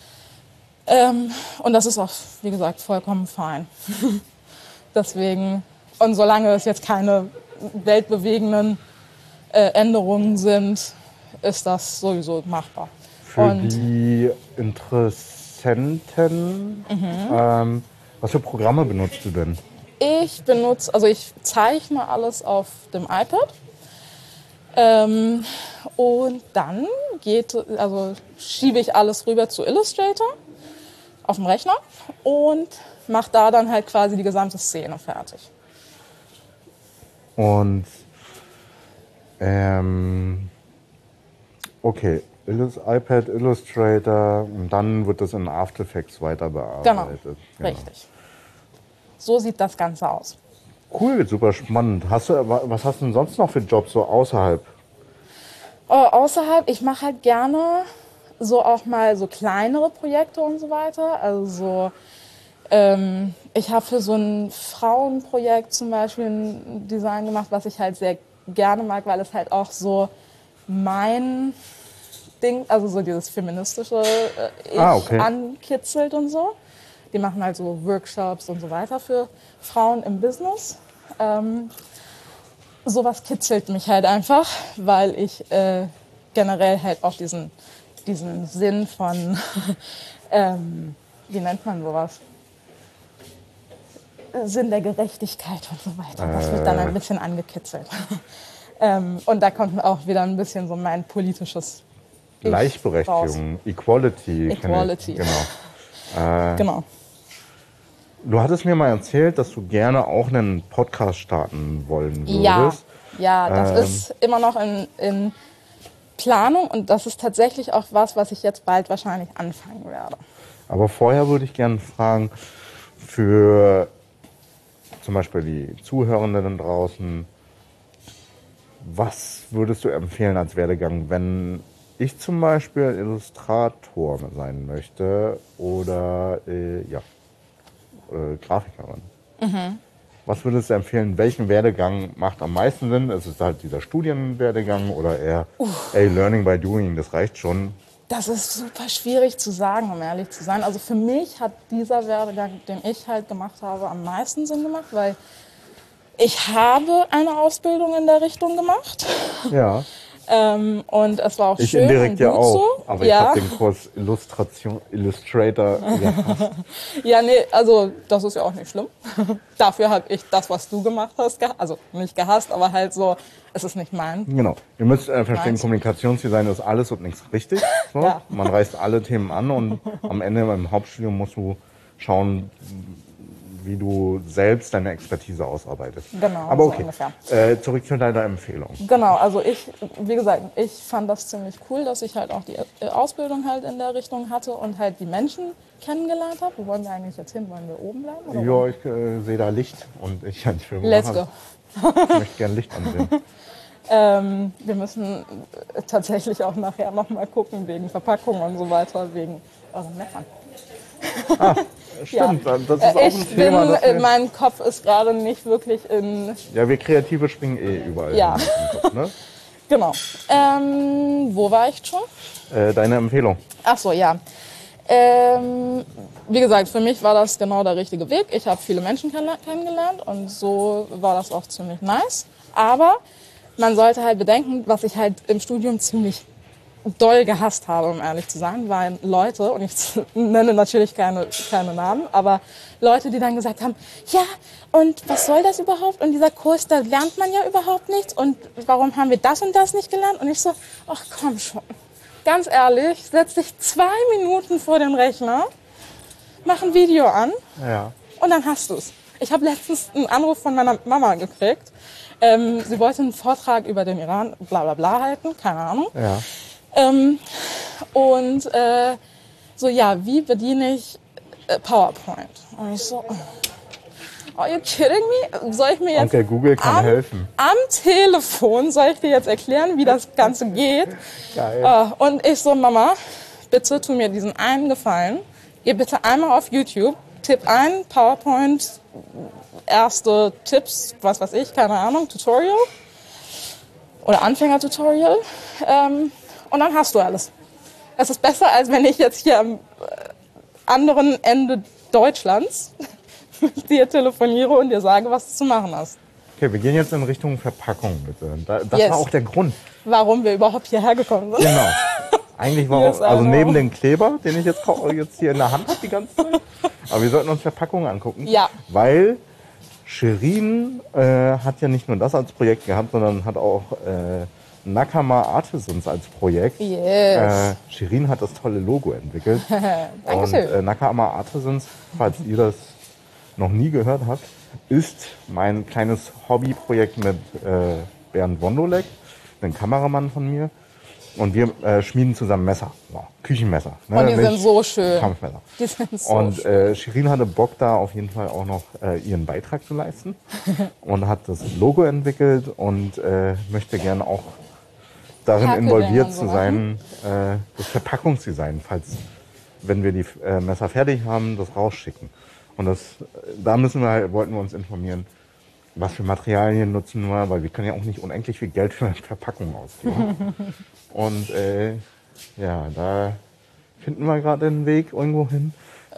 Und das ist auch, wie gesagt, vollkommen fein. Deswegen, und solange es jetzt keine weltbewegenden Änderungen sind, ist das sowieso machbar. Für die Interessenten, was für Programme benutzt du denn? Ich zeichne alles auf dem iPad. Und dann schiebe ich alles rüber zu Illustrator auf dem Rechner und mache da dann halt quasi die gesamte Szene fertig. Und okay, iPad, Illustrator und dann wird das in After Effects weiter bearbeitet. Genau, richtig. So sieht das Ganze aus. Cool, super spannend. Was hast du denn sonst noch für Jobs so außerhalb? Ich mache halt gerne so auch mal so kleinere Projekte und so weiter. Also ich habe für so ein Frauenprojekt zum Beispiel ein Design gemacht, was ich halt sehr gerne mag, weil es halt auch so mein Ding, also so dieses feministische ankitzelt und so. Die machen halt so Workshops und so weiter für Frauen im Business. Sowas kitzelt mich halt einfach, weil ich generell halt auch diesen Sinn von, wie nennt man sowas? Sinn der Gerechtigkeit und so weiter. Das wird dann ein bisschen angekitzelt. Und da kommt auch wieder ein bisschen so mein politisches Gleichberechtigung, Equality. Genau. Genau. Du hattest mir mal erzählt, dass du gerne auch einen Podcast starten wollen würdest. Ja, das ist immer noch in Planung und das ist tatsächlich auch was ich jetzt bald wahrscheinlich anfangen werde. Aber vorher würde ich gerne fragen, für zum Beispiel die Zuhörenden draußen, was würdest du empfehlen als Werdegang, wenn ich zum Beispiel Illustrator sein möchte oder Grafikerin? Was würdest du empfehlen, welchen Werdegang macht am meisten Sinn? Ist es halt dieser Studienwerdegang oder eher Learning by Doing, das reicht schon? Das ist super schwierig zu sagen, um ehrlich zu sein. Also für mich hat dieser Werdegang, den ich halt gemacht habe, am meisten Sinn gemacht, weil ich habe eine Ausbildung in der Richtung gemacht. Ja. Und es war auch ich schön indirekt und gut ja auch, so. aber ich habe den Kurs Illustrator gehasst. Ja, nee, also das ist ja auch nicht schlimm. Dafür habe ich das, was du gemacht hast, also nicht gehasst, aber halt so, es ist nicht mein. Genau. Ihr müsst verstehen, Meins. Kommunikationsdesign ist alles und nichts richtig. So. Ja. Man reißt alle Themen an und am Ende im Hauptstudium musst du schauen, wie du selbst deine Expertise ausarbeitest. Genau, aber so okay, ungefähr. Zurück zu deiner Empfehlung. Genau, also wie gesagt, ich fand das ziemlich cool, dass ich halt auch die Ausbildung halt in der Richtung hatte und halt die Menschen kennengelernt habe. Wo wollen wir eigentlich jetzt hin? Wollen wir oben bleiben? Oder Ja, ich sehe da Licht und ich als Filmemacher Let's go. möchte gerne Licht ansehen. Wir müssen tatsächlich auch nachher nochmal gucken, wegen Verpackung und so weiter, wegen euren Messern. Stimmt, das ist auch ein Thema. Mein Kopf ist gerade nicht wirklich in... Ja, wir Kreative springen überall. Ja. hin im Kopf, ne? Genau. Wo war ich schon? Deine Empfehlung. Ach so, ja. Wie gesagt, für mich war das genau der richtige Weg. Ich habe viele Menschen kennengelernt und so war das auch ziemlich nice. Aber man sollte halt bedenken, was ich halt im Studium ziemlich doll gehasst habe, um ehrlich zu sein, waren Leute, und ich nenne natürlich keine Namen, aber Leute, die dann gesagt haben, ja, und was soll das überhaupt? Und dieser Kurs, da lernt man ja überhaupt nichts. Und warum haben wir das und das nicht gelernt? Und ich so, ach komm schon. Ganz ehrlich, setz dich 2 Minuten vor den Rechner, mach ein Video an und dann hast du es. Ich habe letztens einen Anruf von meiner Mama gekriegt. Sie wollte einen Vortrag über den Iran, bla bla bla halten, keine Ahnung. Ja. So, ja, wie bediene ich PowerPoint? Und ich so, are you kidding me? Soll ich mir jetzt Onkel Google kann helfen. Am Telefon, soll ich dir jetzt erklären, wie das Ganze geht? Geil. Und ich so, Mama, bitte tu mir diesen einen Gefallen. Geh bitte einmal auf YouTube, tipp ein, PowerPoint, erste Tipps, was weiß ich, keine Ahnung, Tutorial oder Anfänger-Tutorial. Und dann hast du alles. Es ist besser, als wenn ich jetzt hier am anderen Ende Deutschlands mit dir telefoniere und dir sage, was du zu machen hast. Okay, wir gehen jetzt in Richtung Verpackung, bitte. Das Yes. war auch der Grund. Warum wir überhaupt hierher gekommen sind. Genau. Eigentlich war Yes, also I neben know. dem Kleber, den ich jetzt hier in der Hand habe die ganze Zeit. Aber wir sollten uns Verpackungen angucken. Ja. Weil Shirin hat ja nicht nur das als Projekt gehabt, sondern hat auch Nakama Artisans als Projekt. Yes. Shirin hat das tolle Logo entwickelt. Dankeschön. Und Nakama Artisans, falls ihr das noch nie gehört habt, ist mein kleines Hobbyprojekt mit Bernd Wondolek, ein Kameramann von mir. Und wir schmieden zusammen Messer, Küchenmesser. Ne? Und die sind Nicht so schön. Kampfmesser. Die sind so Und schön. Shirin hatte Bock, da auf jeden Fall auch noch ihren Beitrag zu leisten und hat das Logo entwickelt und möchte gerne auch darin Packaging involviert und zu so, sein, das Verpackungsdesign, wenn wir die Messer fertig haben, das rausschicken. Und da wollten wir uns informieren, was für Materialien nutzen wir, weil wir können ja auch nicht unendlich viel Geld für eine Verpackung ausgeben. Und da finden wir gerade den Weg irgendwo hin.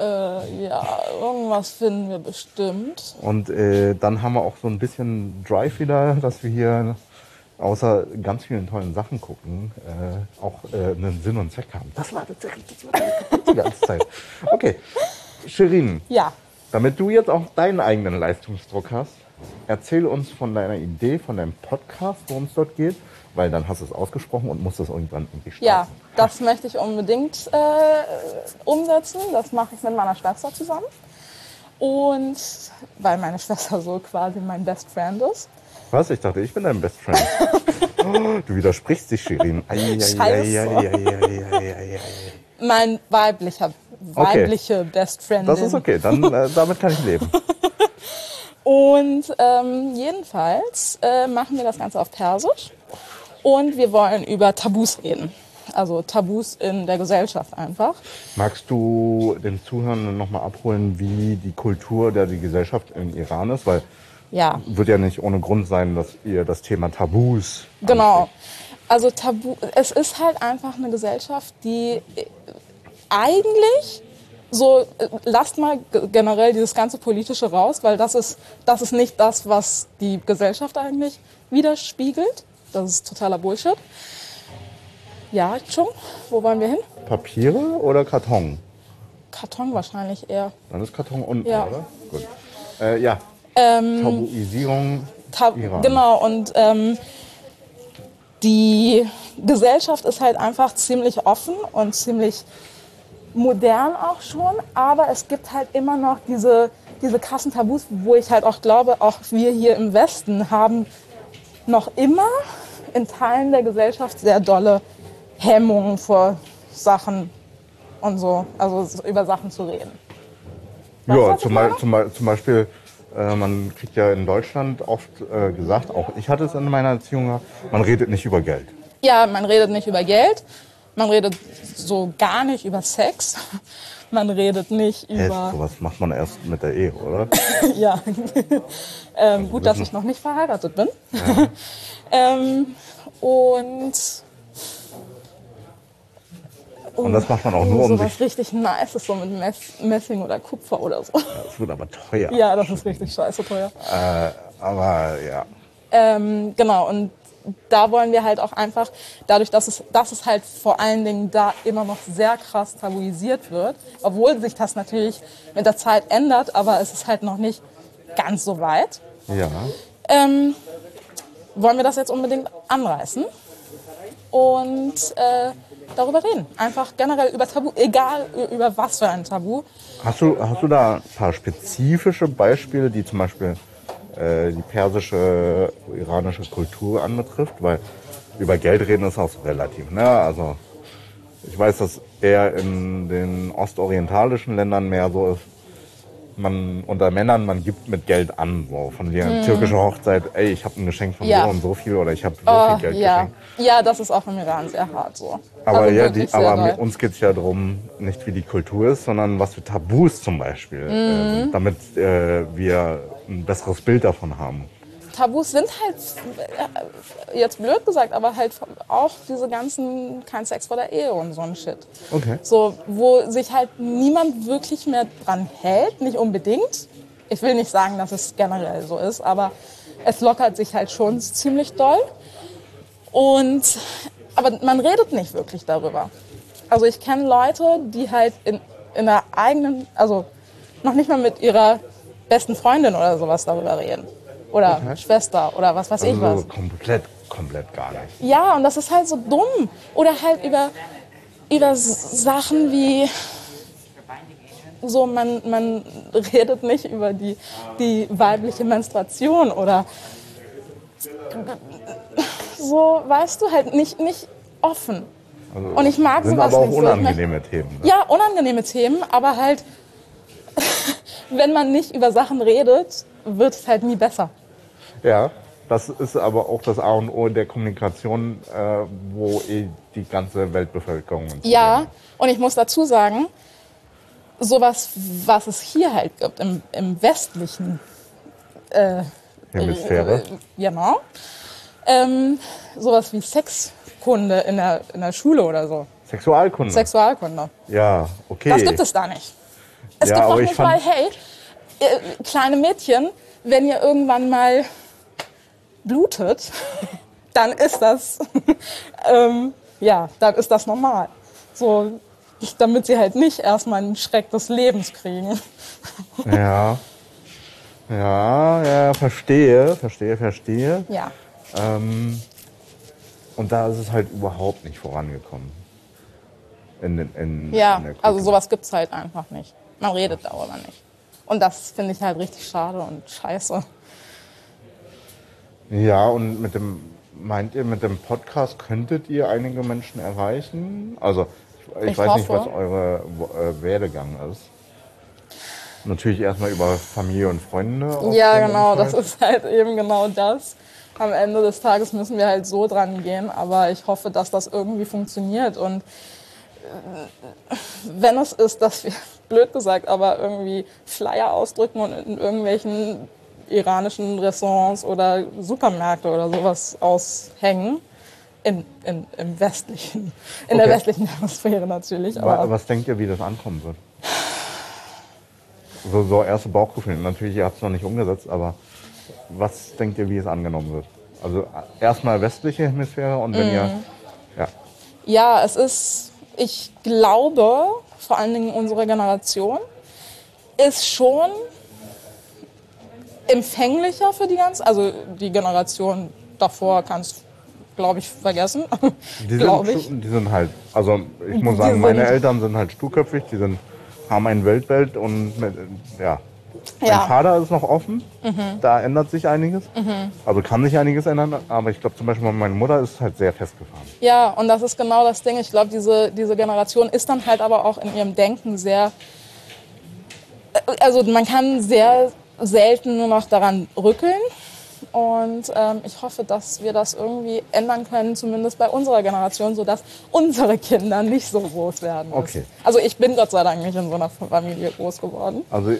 Ja, irgendwas finden wir bestimmt. Und dann haben wir auch so ein bisschen Drive wieder, dass wir hier außer ganz vielen tollen Sachen gucken, auch einen Sinn und Zweck haben. Das war die ganze Zeit. Okay, Shirin, Ja. damit du jetzt auch deinen eigenen Leistungsdruck hast, erzähl uns von deiner Idee, von deinem Podcast, worum es dort geht, weil dann hast du es ausgesprochen und musst es irgendwann irgendwie starten. Ja, das möchte ich unbedingt umsetzen. Das mache ich mit meiner Schwester zusammen. Und weil meine Schwester so quasi mein Best Friend ist. Was? Ich dachte, ich bin dein Best Friend. Oh, du widersprichst dich, Shirin. Mein weibliche Best Friend. Das ist okay, dann damit kann ich leben. Und jedenfalls machen wir das Ganze auf Persisch. Und wir wollen über Tabus reden. Also Tabus in der Gesellschaft einfach. Magst du den Zuhörern nochmal abholen, wie die Kultur die Gesellschaft im Iran ist? Weil Ja. wird ja nicht ohne Grund sein, dass ihr das Thema Tabus Genau. Also es ist halt einfach eine Gesellschaft, die eigentlich so, lasst mal generell dieses ganze Politische raus, weil das ist nicht das, was die Gesellschaft eigentlich widerspiegelt. Das ist totaler Bullshit. Ja, Chung, wo wollen wir hin? Papiere oder Karton? Karton wahrscheinlich eher. Dann ist Karton unten, Ja. oder? Gut. Ja, Tabuisierung Iran. Genau, und die Gesellschaft ist halt einfach ziemlich offen und ziemlich modern auch schon, aber es gibt halt immer noch diese krassen Tabus, wo ich halt auch glaube, auch wir hier im Westen haben noch immer in Teilen der Gesellschaft sehr dolle Hemmungen vor Sachen und so, also über Sachen zu reden. Weißt du, Ja, was ich meine? zum Beispiel, man kriegt ja in Deutschland oft gesagt, auch ich hatte es in meiner Erziehung gehabt, man redet nicht über Geld. Ja, man redet nicht über Geld, man redet so gar nicht über Sex, man redet nicht über... Sowas macht man erst mit der Ehe, oder? Ja, gut, dass ich noch nicht verheiratet bin. Ja. Und das macht man auch nur, um sowas sich... richtig Nices, so mit Messing oder Kupfer oder so. Das wird aber teuer. Ja, das ist richtig scheiße teuer. Aber ja. Genau, und da wollen wir halt auch einfach, dadurch, dass es halt vor allen Dingen da immer noch sehr krass tabuisiert wird, obwohl sich das natürlich mit der Zeit ändert, aber es ist halt noch nicht ganz so weit, Ja. wollen wir das jetzt unbedingt anreißen und darüber reden. Einfach generell über Tabu, egal über was für ein Tabu. Hast du da ein paar spezifische Beispiele, die zum Beispiel die persische, iranische Kultur anbetrifft? Weil über Geld reden ist auch so relativ. Ne? Also ich weiß, dass eher in den ostorientalischen Ländern mehr so ist, man unter Männern, man gibt mit Geld an. So. Von der türkischen Hochzeit, ey, ich habe ein Geschenk von Ja. so und so viel oder ich habe so viel Geld geschenkt. Ja, das ist auch im Iran sehr hart so. Aber, Also ja, wirklich sehr doll. mit uns geht es ja darum, nicht wie die Kultur ist, sondern was für Tabus zum Beispiel, damit wir ein besseres Bild davon haben. Tabus sind halt, jetzt blöd gesagt, aber halt auch diese ganzen kein Sex vor der Ehe und so ein Shit. Okay. So, wo sich halt niemand wirklich mehr dran hält, nicht unbedingt. Ich will nicht sagen, dass es generell so ist, aber es lockert sich halt schon ziemlich doll. Aber man redet nicht wirklich darüber. Also ich kenne Leute, die halt in der eigenen, also noch nicht mal mit ihrer besten Freundin oder sowas darüber reden. Oder Schwester oder was weiß ich was. Also komplett gar nicht. Ja, und das ist halt so dumm. Oder halt über Sachen wie, so man redet nicht über die weibliche Menstruation oder so, weißt du, halt nicht offen. Also, Und ich mag sind sowas aber auch nicht so. unangenehme Themen. Ne? Ja, unangenehme Themen, aber halt, wenn man nicht über Sachen redet, wird es halt nie besser. Ja, das ist aber auch das A und O der Kommunikation, wo die ganze Weltbevölkerung... Ja, und ich muss dazu sagen, sowas, was es hier halt gibt, im westlichen Hemisphäre. Genau. Sowas wie Sexkunde in der Schule oder so. Sexualkunde. Sexualkunde. Ja, okay. Das gibt es da nicht. Es Ja, gibt noch aber nicht mal, hey, kleine Mädchen, wenn ihr irgendwann mal blutet, dann ist das, dann ist das normal. So, damit sie halt nicht erstmal einen Schreck des Lebens kriegen. Ja. Ja, verstehe. Ja. Und da ist es halt überhaupt nicht vorangekommen. In Ja, der Kultur. also sowas gibt's halt einfach nicht. Man redet darüber nicht. Und das finde ich halt richtig schade und scheiße. Ja, und meint ihr, mit dem Podcast könntet ihr einige Menschen erreichen? Also, ich weiß nicht, was hoffe. eure Werdegang ist. Natürlich erstmal über Familie und Freunde. Ja, genau, das ist halt eben genau das. Am Ende des Tages müssen wir halt so dran gehen, aber ich hoffe, dass das irgendwie funktioniert. Und wenn es ist, dass wir, blöd gesagt, aber irgendwie Flyer ausdrücken und in irgendwelchen iranischen Restaurants oder Supermärkte oder sowas aushängen, im westlichen, in der westlichen Hemisphäre natürlich. Aber Was denkt ihr, wie das ankommen wird? So erste Bauchgefühle. Natürlich, ihr habt es noch nicht umgesetzt, aber was denkt ihr, wie es angenommen wird? Also erstmal westliche Hemisphäre und wenn ihr... Ja. ja, es ist, ich glaube, vor allen Dingen unsere Generation ist schon empfänglicher für die ganze, also die Generation davor kannst glaube ich, vergessen. Die sind halt, also ich muss Die sagen, meine sind- Eltern sind halt sturköpfig, haben ein Weltbild und ja. Mein Ja. Vater ist noch offen, da ändert sich einiges. Also kann sich einiges ändern, aber ich glaube zum Beispiel meine Mutter ist halt sehr festgefahren. Ja, und das ist genau das Ding. Ich glaube, diese Generation ist dann halt aber auch in ihrem Denken sehr, also man kann sehr selten nur noch daran rütteln. Und ich hoffe, dass wir das irgendwie ändern können, zumindest bei unserer Generation, sodass unsere Kinder nicht so groß werden müssen. Okay. Also ich bin Gott sei Dank nicht in so einer Familie groß geworden. Also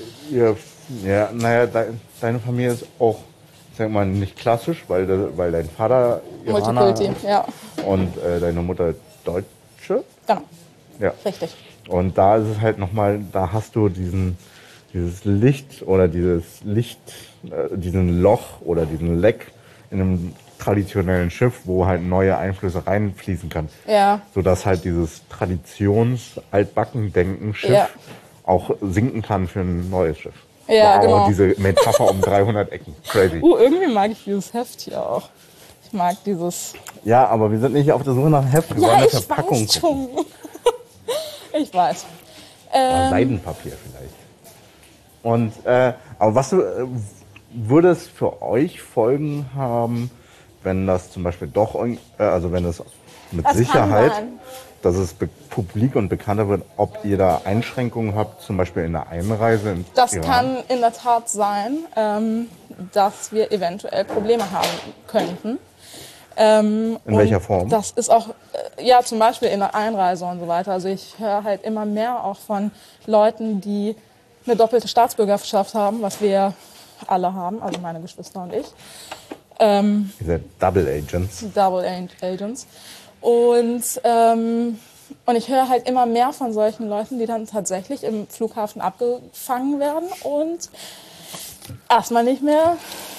deine Familie ist auch, ich sag mal, nicht klassisch, weil dein Vater Iraner Multikulti, ja. und deine Mutter Deutsche. Genau, Ja. richtig. Und da ist es halt nochmal, da hast du dieses Licht oder diesen Loch oder diesen Leck in einem traditionellen Schiff, wo halt neue Einflüsse reinfließen kann. Ja. Sodass halt dieses Traditions-Altbacken-Denken-Schiff Ja. auch sinken kann für ein neues Schiff. Ja, wow, genau. diese Metapher um 300 Ecken. Crazy. Irgendwie mag ich dieses Heft hier auch. Ich mag dieses... Ja, aber wir sind nicht auf der Suche nach Heft, wir wollen Ja, eine ich Verpackung weiß gucken. schon. Ich weiß. Oder Seidenpapier vielleicht. Und, aber würde es für euch Folgen haben, wenn das zum Beispiel doch, also wenn es mit Das kann Sicherheit, sein. dass es publik und bekannter wird, ob ihr da Einschränkungen habt, zum Beispiel in der Einreise in Das Iran? kann in der Tat sein, dass wir eventuell Probleme haben könnten. In welcher Form? Das ist auch, ja, zum Beispiel in der Einreise und so weiter. Also ich höre halt immer mehr auch von Leuten, die eine doppelte Staatsbürgerschaft haben, was wir alle haben, also meine Geschwister und ich. Ihr seid Double Agents. Double Agents. Und ich höre halt immer mehr von solchen Leuten, die dann tatsächlich im Flughafen abgefangen werden und erstmal nicht mehr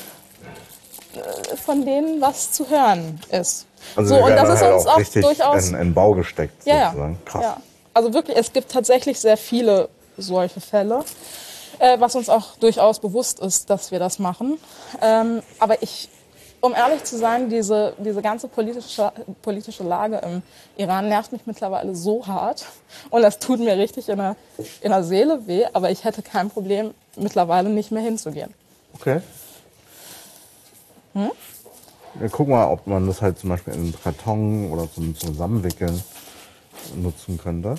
von denen was zu hören ist. Also so, wir und das werden ist halt uns auch auch richtig durchaus... in Bau gesteckt, Ja, sozusagen. Krass. ja. Also wirklich, es gibt tatsächlich sehr viele solche Fälle, was uns auch durchaus bewusst ist, dass wir das machen. Aber um ehrlich zu sein, diese ganze politische Lage im Iran nervt mich mittlerweile so hart und das tut mir richtig in der Seele weh, aber ich hätte kein Problem, mittlerweile nicht mehr hinzugehen. Okay. Ja, guck mal, ob man das halt zum Beispiel in Karton oder zum Zusammenwickeln nutzen könnte.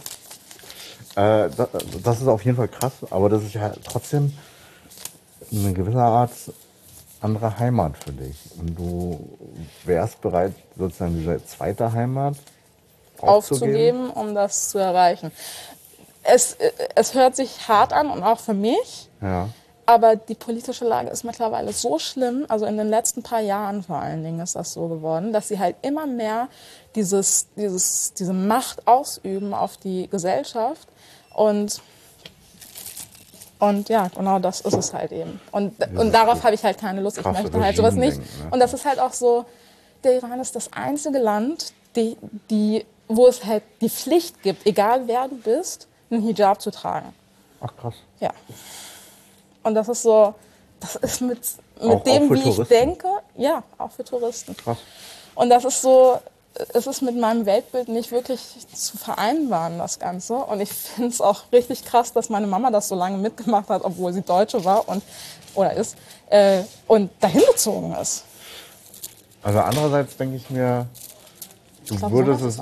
Das ist auf jeden Fall krass, aber das ist ja trotzdem eine gewisse Art andere Heimat für dich. Und du wärst bereit, sozusagen diese zweite Heimat aufzugeben, um das zu erreichen. Es hört sich hart an und auch für mich. Ja. Aber die politische Lage ist mittlerweile so schlimm, also in den letzten paar Jahren vor allen Dingen ist das so geworden, dass sie halt immer mehr diese Macht ausüben auf die Gesellschaft. Und Und ja, genau das ist es halt eben. Und darauf habe ich halt keine Lust. Ich möchte halt sowas nicht. Ne? Und das ist halt auch so, der Iran ist das einzige Land, wo es halt die Pflicht gibt, egal wer du bist, einen Hijab zu tragen. Ach krass. Ja. Und das ist so, das ist mit Auch dem, für wie Touristen? ich denke, ja, auch für Touristen. Krass. Und das ist so, es ist mit meinem Weltbild nicht wirklich zu vereinbaren, das Ganze. Und ich finde es auch richtig krass, dass meine Mama das so lange mitgemacht hat, obwohl sie Deutsche war oder ist, und dahin gezogen ist. Also andererseits denke ich mir, du würdest es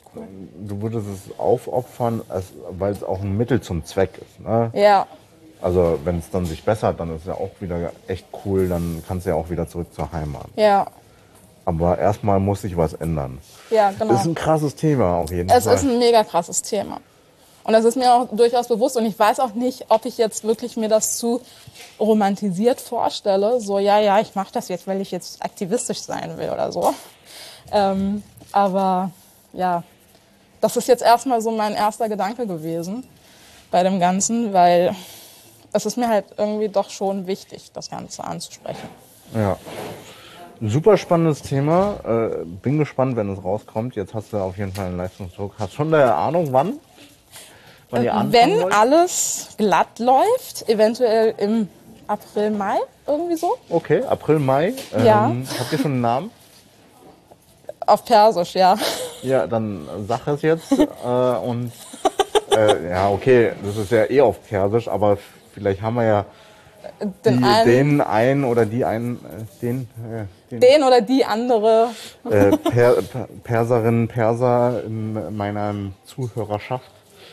aufopfern, weil es auch ein Mittel zum Zweck ist. Ne? Ja, Also wenn es dann sich bessert, dann ist es ja auch wieder echt cool, dann kannst du ja auch wieder zurück zur Heimat. ja, Aber erstmal muss sich was ändern. ja, genau. Ist ein krasses Thema auf jeden Fall. Es ist ein mega krasses Thema. Und das ist mir auch durchaus bewusst. Und ich weiß auch nicht, ob ich jetzt wirklich mir das zu romantisiert vorstelle. So, ja, ich mache das jetzt, weil ich jetzt aktivistisch sein will oder so. Aber ja, das ist jetzt erstmal so mein erster Gedanke gewesen bei dem Ganzen, weil es ist mir halt irgendwie doch schon wichtig, das Ganze anzusprechen. Ja. Super spannendes Thema. Bin gespannt, wenn es rauskommt. Jetzt hast du auf jeden Fall einen Leistungsdruck. Hast schon eine Ahnung, wann ihr anfangen Wenn wollt? alles glatt läuft, eventuell im April, Mai, irgendwie so. Okay, April, Mai. Ja. Habt ihr schon einen Namen? Auf Persisch, ja. Ja, dann sag es jetzt. Ja, okay, das ist ja eh auf Persisch, aber vielleicht haben wir ja den einen oder die einen, den oder die andere. Perserinnen, Perser in meiner Zuhörerschaft.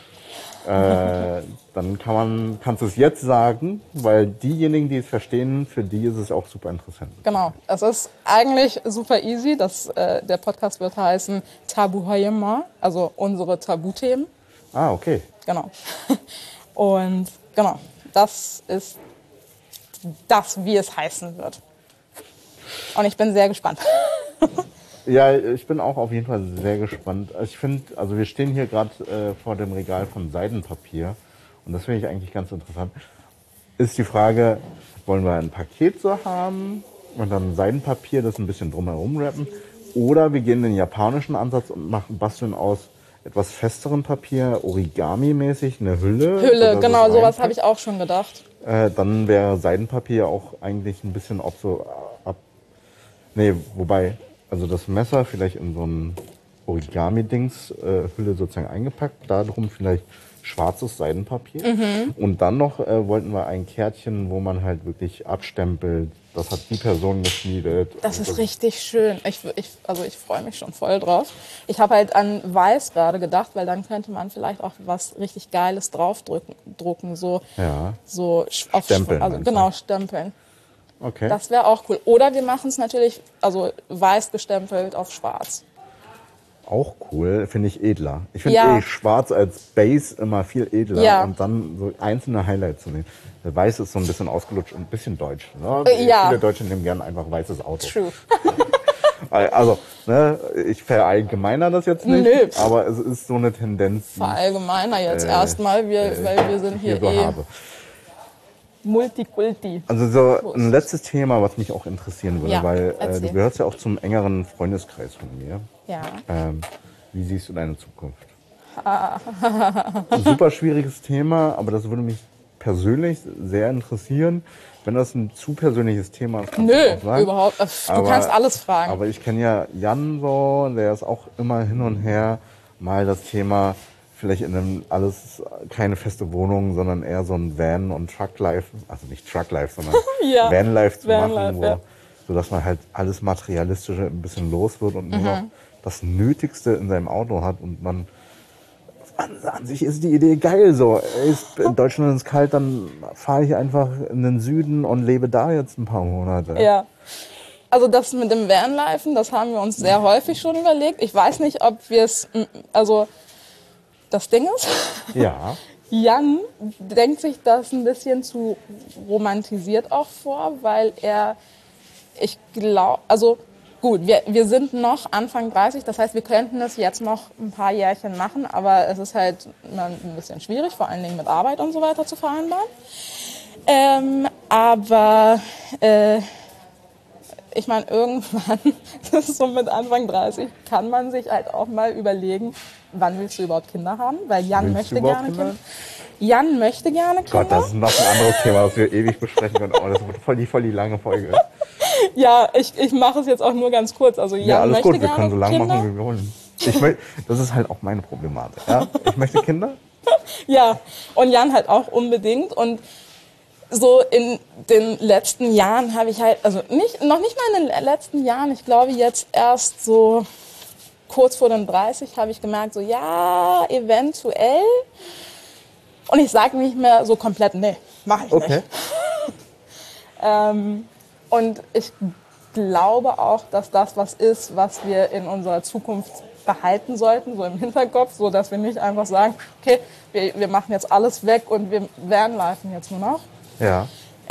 Dann kannst du es jetzt sagen, weil diejenigen, die es verstehen, für die ist es auch super interessant. Genau, es ist eigentlich super easy. Der Podcast wird heißen Tabu Hayema, also unsere Tabuthemen. Ah, okay. Genau. Und genau, das ist das, wie es heißen wird. Und ich bin sehr gespannt. Ja, ich bin auch auf jeden Fall sehr gespannt. Ich finde, also wir stehen hier gerade vor dem Regal von Seidenpapier und das finde ich eigentlich ganz interessant. Ist die Frage, wollen wir ein Paket so haben und dann Seidenpapier, das ein bisschen drumherum wrappen, oder wir gehen den japanischen Ansatz und basteln aus etwas festerem Papier, Origami-mäßig, eine Hülle. Hülle, genau, sowas habe ich auch schon gedacht. Dann wäre Seidenpapier auch eigentlich ein bisschen auch so wobei, also das Messer vielleicht in so ein Origami-Dings, Hülle sozusagen eingepackt, darum vielleicht schwarzes Seidenpapier. Und dann noch wollten wir ein Kärtchen, wo man halt wirklich abstempelt, das hat die Person geschmiedet. Das ist richtig schön. Ich freue mich schon voll drauf. Ich habe halt an Weiß gerade gedacht, weil dann könnte man vielleicht auch was richtig Geiles draufdrucken. So auf Stempeln. Also genau, stempeln. Okay. Das wäre auch cool. Oder wir machen es natürlich, also weiß gestempelt auf schwarz. Auch cool, finde ich edler. Ich finde schwarz als Base immer viel edler. Ja. Und dann so einzelne Highlights zu nehmen. Der Weiß ist so ein bisschen ausgelutscht und ein bisschen deutsch. Ne? Ja. Viele Deutsche nehmen gerne einfach weißes Auto. True. Also, ne, ich verallgemeiner das jetzt nicht, Nö. aber es ist so eine Tendenz, die Verallgemeiner jetzt erstmal, weil wir sind hier so habe. Multikulti. Also so ein letztes Thema, was mich auch interessieren würde, Ja, weil erzähl. du gehörst ja auch zum engeren Freundeskreis von mir. Ja. Wie siehst du deine Zukunft? Ein super schwieriges Thema, aber das würde mich persönlich sehr interessieren. Wenn das ein zu persönliches Thema ist, kannst du auch sagen. Überhaupt. Du kannst alles fragen. Aber ich kenne ja Jan so, der ist auch immer hin und her mal das Thema, vielleicht in einem keine feste Wohnung, sondern eher so ein Van- und Trucklife, also nicht Trucklife, sondern Ja, Vanlife zu Vanlife, machen, sodass man halt alles Materialistische ein bisschen los wird und nur noch das Nötigste in seinem Auto hat und man an sich ist die Idee geil so. In Deutschland ist es kalt, dann fahre ich einfach in den Süden und lebe da jetzt ein paar Monate. Ja. Also das mit dem Vanlifen, das haben wir uns sehr häufig schon überlegt. Ich weiß nicht, ob wir es, also das Ding ist, Ja. Jan denkt sich das ein bisschen zu romantisiert auch vor, weil ich glaube, also gut, wir sind noch Anfang 30, das heißt, wir könnten es jetzt noch ein paar Jährchen machen, aber es ist halt immer ein bisschen schwierig, vor allen Dingen mit Arbeit und so weiter zu vereinbaren. Aber ich meine, irgendwann, das ist so mit Anfang 30, kann man sich halt auch mal überlegen, wann willst du überhaupt Kinder haben? Weil Jan möchte gerne Kinder. Jan möchte gerne Kinder. Gott, das ist noch ein anderes Thema, das wir ewig besprechen können. Oh, das wird voll die lange Folge. Ja, ich mache es jetzt auch nur ganz kurz. Also Jan alles möchte gut, wir gerne können so lange Kinder. machen, wie wir wollen. Das ist halt auch meine Problematik. Ja? Ich möchte Kinder. Ja, und Jan halt auch unbedingt. Und so in den letzten Jahren habe ich halt, also noch nicht mal in den letzten Jahren, ich glaube jetzt erst so kurz vor den 30 habe ich gemerkt, so ja, eventuell. Und ich sage nicht mehr so komplett, nee, mache ich nicht. Und ich glaube auch, dass das was ist, was wir in unserer Zukunft behalten sollten, so im Hinterkopf, so dass wir nicht einfach sagen, okay, wir machen jetzt alles weg und wir vanlifen jetzt nur noch. Ja.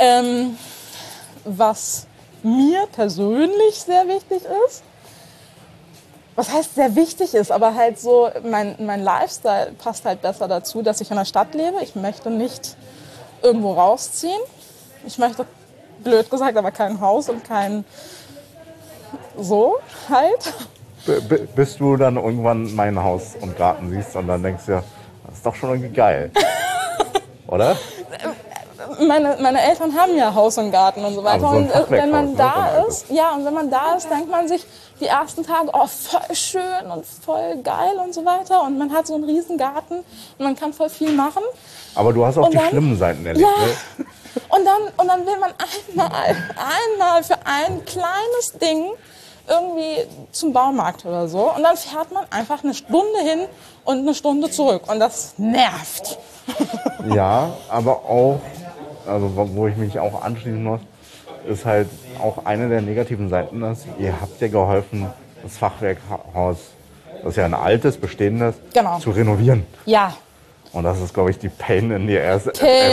Was mir persönlich sehr wichtig ist, was heißt sehr wichtig ist, aber halt so, mein Lifestyle passt halt besser dazu, dass ich in der Stadt lebe. Ich möchte nicht irgendwo rausziehen. Ich möchte, blöd gesagt, aber kein Haus und kein so halt. Bis du dann irgendwann mein Haus und Garten siehst und dann denkst du ja, das ist doch schon irgendwie geil. Oder? Meine Eltern haben ja Haus und Garten und so weiter. So und wenn man da ist, ja, und wenn man da ist, denkt man sich die ersten Tage, oh, voll schön und voll geil und so weiter. Und man hat so einen riesen Garten und man kann voll viel machen. Aber du hast auch die schlimmen Seiten erlebt, ja, ne? Und dann will man einmal für ein kleines Ding irgendwie zum Baumarkt oder so. Und dann fährt man einfach eine Stunde hin und eine Stunde zurück. Und das nervt. Ja, aber auch, also wo ich mich auch anschließen muss, ist halt auch eine der negativen Seiten, dass ihr habt ja geholfen, das Fachwerkhaus, das ist ja ein altes, bestehendes, genau, zu renovieren. Ja. Und das ist, glaube ich, die Pain in the ass.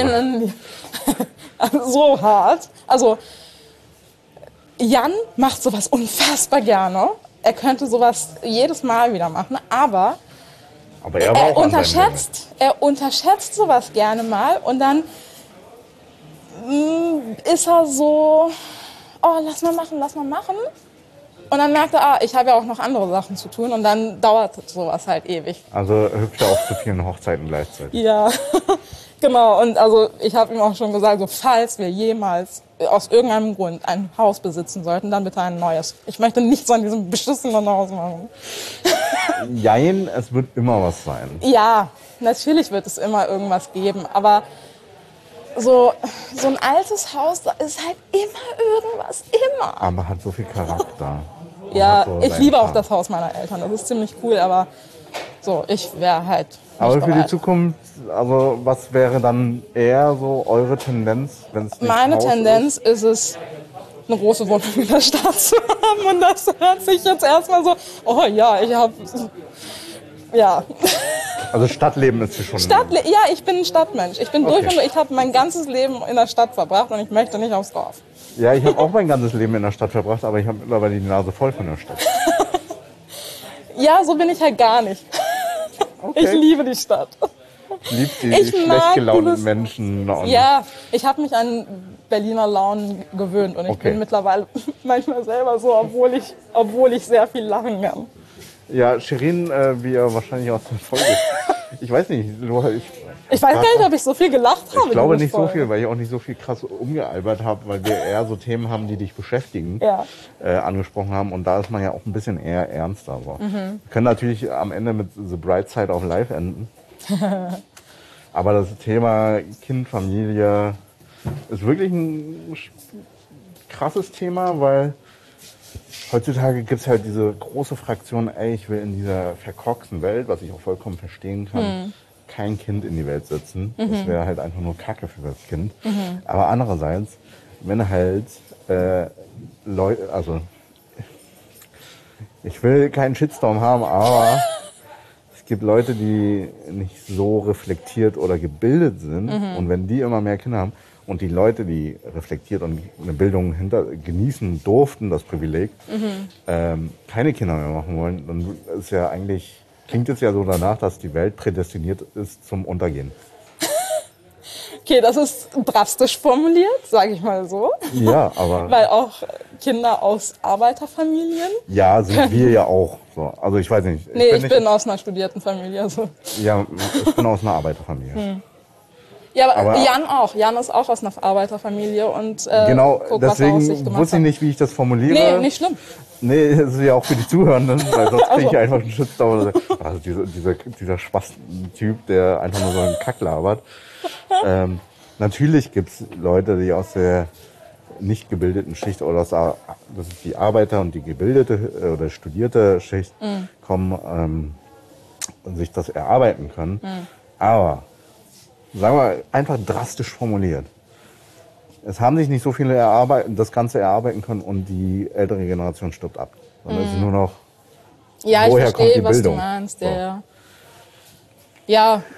So hart. Also Jan macht sowas unfassbar gerne. Er könnte sowas jedes Mal wieder machen, aber er unterschätzt sowas gerne mal und dann ist er so, oh, lass mal machen. Und dann merkt er, ich habe ja auch noch andere Sachen zu tun und dann dauert sowas halt ewig. Also hüpft er auch zu vielen Hochzeiten gleichzeitig. Ja, genau. Und also ich habe ihm auch schon gesagt, so, falls wir jemals aus irgendeinem Grund ein Haus besitzen sollten, dann bitte ein neues. Ich möchte nichts an diesem beschissenen Haus machen. Jein, es wird immer was sein. Ja, natürlich wird es immer irgendwas geben, aber so ein altes Haus, da ist halt immer irgendwas, immer. Aber hat so viel Charakter. Ja, so ich liebe auch das Haus meiner Eltern, das ist ziemlich cool, aber so, ich wäre halt nicht Aber für bereit. die Zukunft, also was wäre dann eher so eure Tendenz, wenn es nicht Meine Haus Tendenz ist es, eine große Wohnung in der Stadt zu haben und das hört sich jetzt erstmal so, oh ja, ja. Also Stadtleben ist hier schon... Ja, ich bin ein Stadtmensch. Ich bin durch und durch. Ich habe mein ganzes Leben in der Stadt verbracht und ich möchte nicht aufs Dorf. Ja, ich habe auch mein ganzes Leben in der Stadt verbracht, aber ich habe mittlerweile die Nase voll von der Stadt. Ja, so bin ich halt gar nicht. Okay. Ich liebe die Stadt. Liebt die schlecht gelaunten Menschen. Ja, ich habe mich an Berliner Launen gewöhnt und ich bin mittlerweile manchmal selber so, obwohl ich sehr viel lachen kann. Ja, Shirin, wie ihr wahrscheinlich aus der Folge... Ich weiß nicht, ich weiß gar nicht, ob ich so viel gelacht habe. Ich glaube nicht so viel, weil ich auch nicht so viel krass umgealbert habe, weil wir eher so Themen haben, die dich beschäftigen, angesprochen haben. Und da ist man ja auch ein bisschen eher ernster. So. Wir können natürlich am Ende mit The Bright Side of Life enden. Aber das Thema Kind, Familie ist wirklich ein krasses Thema, weil heutzutage gibt es halt diese große Fraktion, ich will in dieser verkorksten Welt, was ich auch vollkommen verstehen kann, kein Kind in die Welt setzen. Das wäre halt einfach nur Kacke für das Kind. Aber andererseits, wenn halt Leute, also ich will keinen Shitstorm haben, aber es gibt Leute, die nicht so reflektiert oder gebildet sind. Und wenn die immer mehr Kinder haben und die Leute, die reflektiert und eine Bildung genießen durften, das Privileg, keine Kinder mehr machen wollen, dann ist ja eigentlich, klingt es ja so danach, dass die Welt prädestiniert ist zum Untergehen. Okay, das ist drastisch formuliert, sage ich mal so. Ja, aber... Weil auch Kinder aus Arbeiterfamilien... Ja, sind wir ja auch. So. Also ich weiß nicht. Ich bin aus einer studierten Familie. Also. Ja, ich bin aus einer Arbeiterfamilie. Ja, aber Jan auch. Jan ist auch aus einer Arbeiterfamilie und genau, guck, was er aus sich deswegen gemacht wusste ich nicht, wie ich das formuliere. Nee, nicht schlimm. Nee, das ist ja auch für die Zuhörenden, weil sonst kriege ich einfach einen Shitstorm. Also dieser Spasten-Typ, der einfach nur so einen Kack labert. Natürlich gibt's Leute, die aus der nicht gebildeten Schicht oder das ist die Arbeiter- und die gebildete oder studierte Schicht kommen und sich das erarbeiten können. Aber, sagen wir einfach drastisch formuliert, es haben sich nicht so viele das Ganze erarbeiten können und die ältere Generation stirbt ab. Dann ist es nur noch, ja, woher ich verstehe, kommt die was Bildung? du meinst. So. Ja,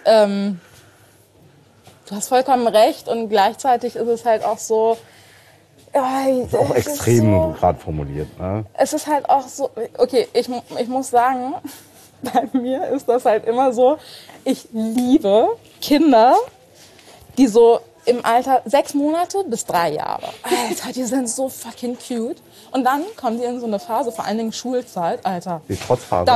du hast vollkommen recht und gleichzeitig ist es halt auch so... Das ist auch extrem gerade formuliert. Ne? Es ist halt auch so... Okay, ich muss sagen, bei mir ist das halt immer so, ich liebe Kinder, die so im Alter 6 Monate bis 3 Jahre. Alter, die sind so fucking cute. Und dann kommen die in so eine Phase, vor allen Dingen Schulzeit, Alter. Die Trotzphase.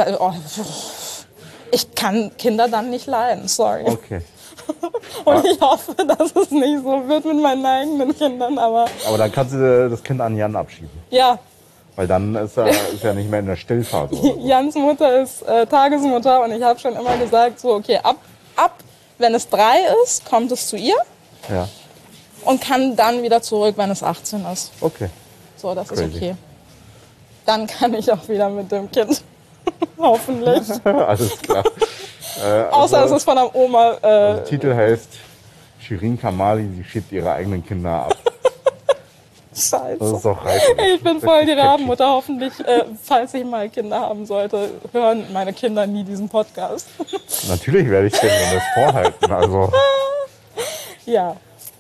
Ich kann Kinder dann nicht leiden, sorry. Okay. Und ich hoffe, dass es nicht so wird mit meinen eigenen Kindern, aber dann kannst du das Kind an Jan abschieben. ja. Weil dann ist er nicht mehr in der Stillphase. Oder so. Jans Mutter ist Tagesmutter und ich habe schon immer gesagt, so okay, ab wenn es 3 ist, kommt es zu ihr Ja, und kann dann wieder zurück, wenn es 18 ist. okay. So, das Crazy. ist okay. Dann kann ich auch wieder mit dem Kind. Hoffentlich. Alles klar. Außer es ist von der Oma. Der Titel heißt Shirin Kamali, sie schiebt ihre eigenen Kinder ab. Scheiße. Das ist doch reif. Ich bin voll die Rabenmutter. Hoffentlich, falls ich mal Kinder haben sollte, hören meine Kinder nie diesen Podcast. Natürlich werde ich denen das vorhalten. Also Ja.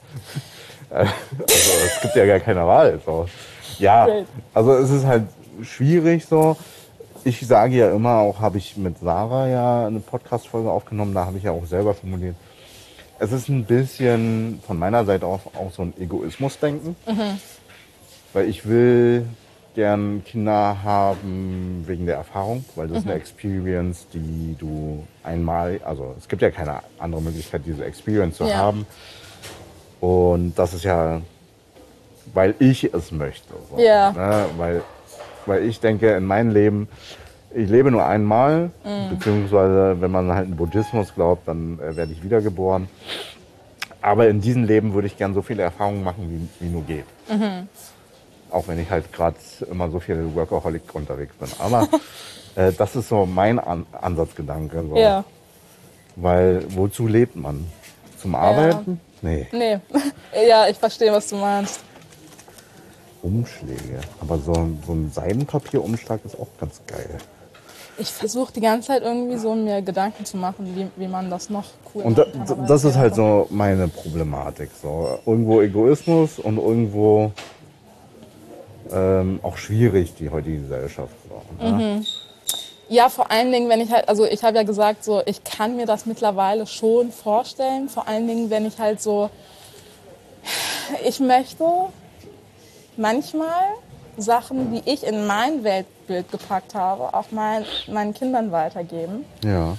es gibt ja gar keine Wahl. So. Ja, Great. also es ist halt schwierig so. Ich sage ja immer, auch habe ich mit Sarah ja eine Podcast-Folge aufgenommen, da habe ich ja auch selber formuliert. Es ist ein bisschen von meiner Seite auch so ein Egoismus-Denken. Weil ich will gern Kinder haben wegen der Erfahrung, weil das ist eine Experience, die du einmal, also es gibt ja keine andere Möglichkeit, diese Experience zu haben. Und das ist ja, weil ich es möchte. So, Ja. ne? Weil ich denke, in meinem Leben, ich lebe nur einmal, beziehungsweise wenn man halt an Buddhismus glaubt, dann werde ich wiedergeboren. Aber in diesem Leben würde ich gern so viele Erfahrungen machen, wie nur geht. Auch wenn ich halt gerade immer so viel Workaholic unterwegs bin. Aber das ist so mein Ansatzgedanke. So. Ja. Weil wozu lebt man? Zum Arbeiten? Nee. Nee. Ja, ich verstehe, was du meinst. Umschläge. Aber so ein Seidenpapierumschlag ist auch ganz geil. Ich versuche die ganze Zeit irgendwie so mir Gedanken zu machen, wie man das noch cool Und machen kann. aber das ist halt ja. so meine Problematik. So. Irgendwo Egoismus und irgendwo auch schwierig, die heutige Gesellschaft. So, ne? Ja, vor allen Dingen, wenn ich halt, also ich habe ja gesagt, so ich kann mir das mittlerweile schon vorstellen. Vor allen Dingen, wenn ich halt so, ich möchte manchmal Sachen, die ich in mein Weltbild gepackt habe, auch meinen Kindern weitergeben. Ja.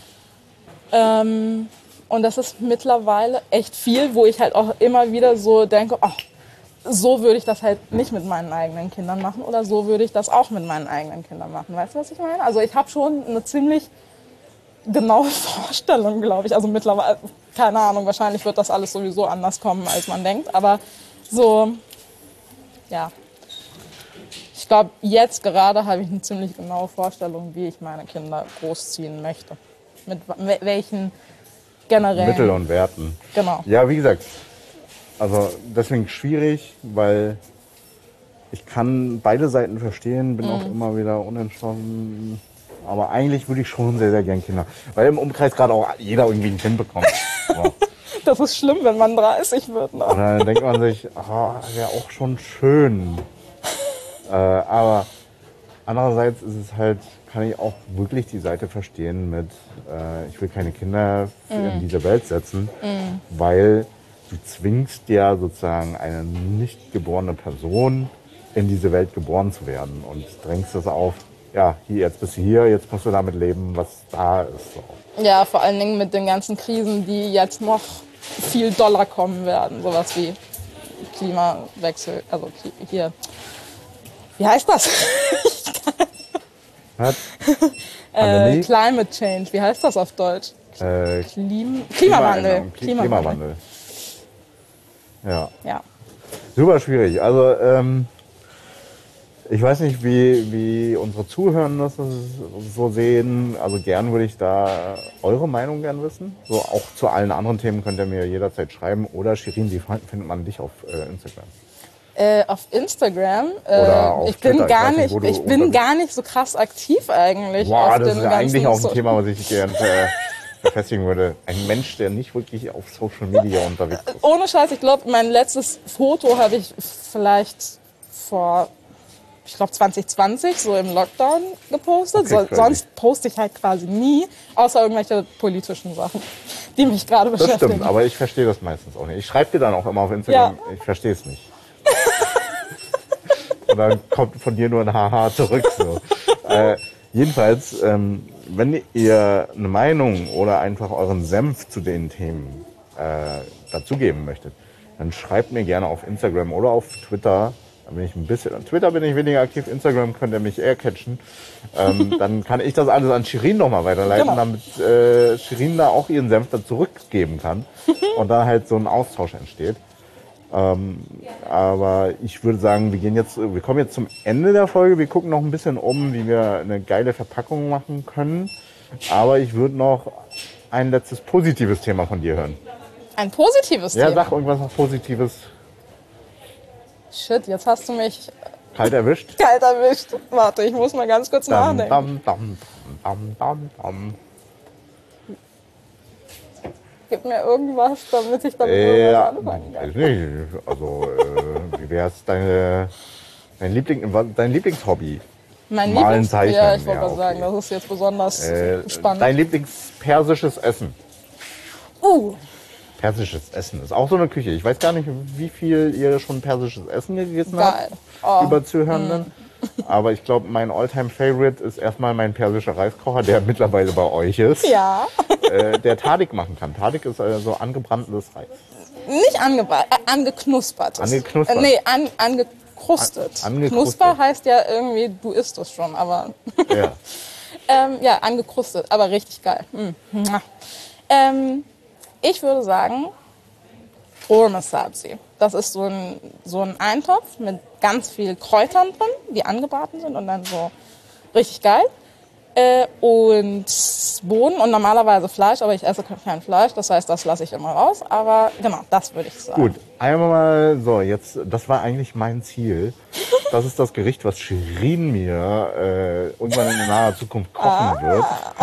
Und das ist mittlerweile echt viel, wo ich halt auch immer wieder so denke, oh, so würde ich das halt nicht mit meinen eigenen Kindern machen oder so würde ich das auch mit meinen eigenen Kindern machen. Weißt du, was ich meine? Also ich habe schon eine ziemlich genaue Vorstellung, glaube ich. Also mittlerweile, keine Ahnung, wahrscheinlich wird das alles sowieso anders kommen, als man denkt. Aber so, ja. Ich glaube, jetzt gerade habe ich eine ziemlich genaue Vorstellung, wie ich meine Kinder großziehen möchte. Mit welchen generellen Mittel und Werten. Genau. Ja, wie gesagt, also deswegen schwierig, weil ich kann beide Seiten verstehen, bin auch immer wieder unentschlossen. Aber eigentlich würde ich schon sehr, sehr gern Kinder. Weil im Umkreis gerade auch jeder irgendwie ein Kind bekommt. So. Das ist schlimm, wenn man 30 wird. Ne? Und dann denkt man sich, wäre auch schon schön. Aber andererseits ist es halt, kann ich auch wirklich die Seite verstehen mit, ich will keine Kinder in diese Welt setzen, weil du zwingst ja sozusagen eine nicht geborene Person in diese Welt geboren zu werden und drängst das auf, ja, hier, jetzt bist du hier, jetzt musst du damit leben, was da ist. So. Ja, vor allen Dingen mit den ganzen Krisen, die jetzt noch viel doller kommen werden. Sowas wie Klimawechsel, also hier, wie heißt das? Was? Climate Change, wie heißt das auf Deutsch? Klimawandel. Klimawandel. Ja. Ja. Super schwierig. Also ich weiß nicht, wie unsere Zuhörer das so sehen. Also gern würde ich da eure Meinung gern wissen. So auch zu allen anderen Themen könnt ihr mir jederzeit schreiben. Oder Shirin, wie findet man dich auf Instagram? Auf Instagram. Oder auf ich bin Twitter. Ich bin gar nicht so krass aktiv eigentlich. Boah, auf das den ist eigentlich auch ein ganzen Thema, was ich gerne verfestigen würde. Ein Mensch, der nicht wirklich auf Social Media unterwegs ist. Ohne Scheiß, ich glaube, mein letztes Foto habe ich vielleicht vor, ich glaube 2020, so im Lockdown gepostet. Okay, sonst poste ich halt quasi nie, außer irgendwelche politischen Sachen, die mich gerade Das beschäftigen. stimmt, aber ich verstehe das meistens auch nicht. Ich schreibe dir dann auch immer auf Instagram, Ja. ich verstehe es nicht. Und dann kommt von dir nur ein Haha zurück. So. Jedenfalls, wenn ihr eine Meinung oder einfach euren Senf zu den Themen dazugeben möchtet, dann schreibt mir gerne auf Instagram oder auf Twitter. Da bin ich ein bisschen, an Twitter bin ich weniger aktiv, Instagram könnt ihr mich eher catchen. Dann kann ich das alles an Shirin nochmal weiterleiten, Genau. damit Shirin da auch ihren Senf da zurückgeben kann und dann halt so ein Austausch entsteht. Aber ich würde sagen, wir kommen jetzt zum Ende der Folge. Wir gucken noch ein bisschen wie wir eine geile Verpackung machen können. Aber ich würde noch ein letztes positives Thema von dir hören. Ein positives Ja, Thema. sag irgendwas noch Positives. Shit, jetzt hast du mich Kalt erwischt. kalt erwischt. Warte, ich muss mal ganz kurz Dam, nachdenken. dam, dam, dam, dam, dam. Gib mir irgendwas, damit ich damit irgendwas Ja, anfangen kann. weiß nicht. Also, wie wär's dein Lieblingshobby? Mein Malen, Lieblings... zeichnen, Ja, ich wollte ja, gerade sagen, okay. das ist jetzt besonders spannend. Dein Lieblingspersisches Essen? Persisches Essen ist auch so eine Küche. Ich weiß gar nicht, wie viel ihr schon persisches Essen gegessen Geil. habt, über Zuhörenden. Aber ich glaube, mein Alltime-Favorite ist erstmal mein persischer Reiskocher, der mittlerweile bei euch ist. Ja. Der Tadik machen kann. Tadik ist so angebranntes Reis. Nicht angeknuspert. Angeknuspert. Nee, angekrustet. Angekrustet. Knusper heißt ja irgendwie, du isst es schon, aber... Ja. ja, angekrustet, aber richtig geil. Ich würde sagen, Orme Sabzi. Das ist so ein Eintopf mit ganz viel Kräutern drin, die angebraten sind und dann so richtig geil. Und Bohnen und normalerweise Fleisch, aber ich esse kein Fleisch, das heißt, das lasse ich immer raus. Aber genau, das würde ich sagen. Gut, einmal so, jetzt, das war eigentlich mein Ziel. Das ist das Gericht, was Shirin mir irgendwann in naher Zukunft kochen wird.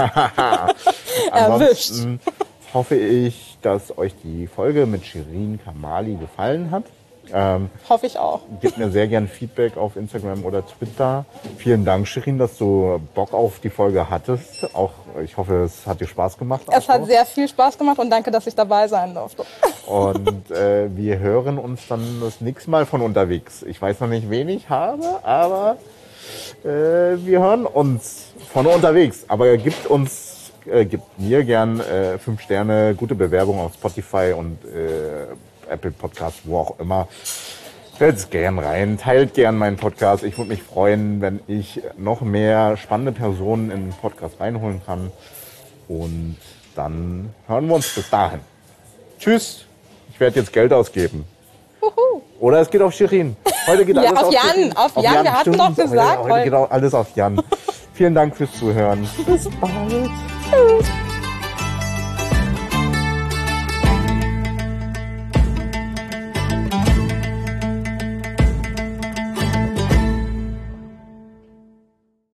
Ansonsten hoffe ich, dass euch die Folge mit Shirin Kamali gefallen hat. Hoffe ich auch. Gebt mir sehr gern Feedback auf Instagram oder Twitter. Vielen Dank, Shirin, dass du Bock auf die Folge hattest. Auch ich hoffe, es hat dir Spaß gemacht. Es hat sehr viel Spaß gemacht und danke, dass ich dabei sein durfte. Und wir hören uns dann das nächste Mal von unterwegs. Ich weiß noch nicht, wen ich habe, aber wir hören uns von unterwegs. Aber gebt mir gern 5 Sterne, gute Bewerbung auf Spotify und Apple Podcast, wo auch immer. Hört gern rein, teilt gern meinen Podcast. Ich würde mich freuen, wenn ich noch mehr spannende Personen in den Podcast reinholen kann. Und dann hören wir uns bis dahin. Tschüss. Ich werde jetzt Geld ausgeben. Oder es geht auf Shirin. Heute geht Ja, alles auf Jan. Shirin. Auf Jan. Wir hatten doch gesagt, Heute geht auch alles auf Jan. Vielen Dank fürs Zuhören. Bis bald. Tschüss.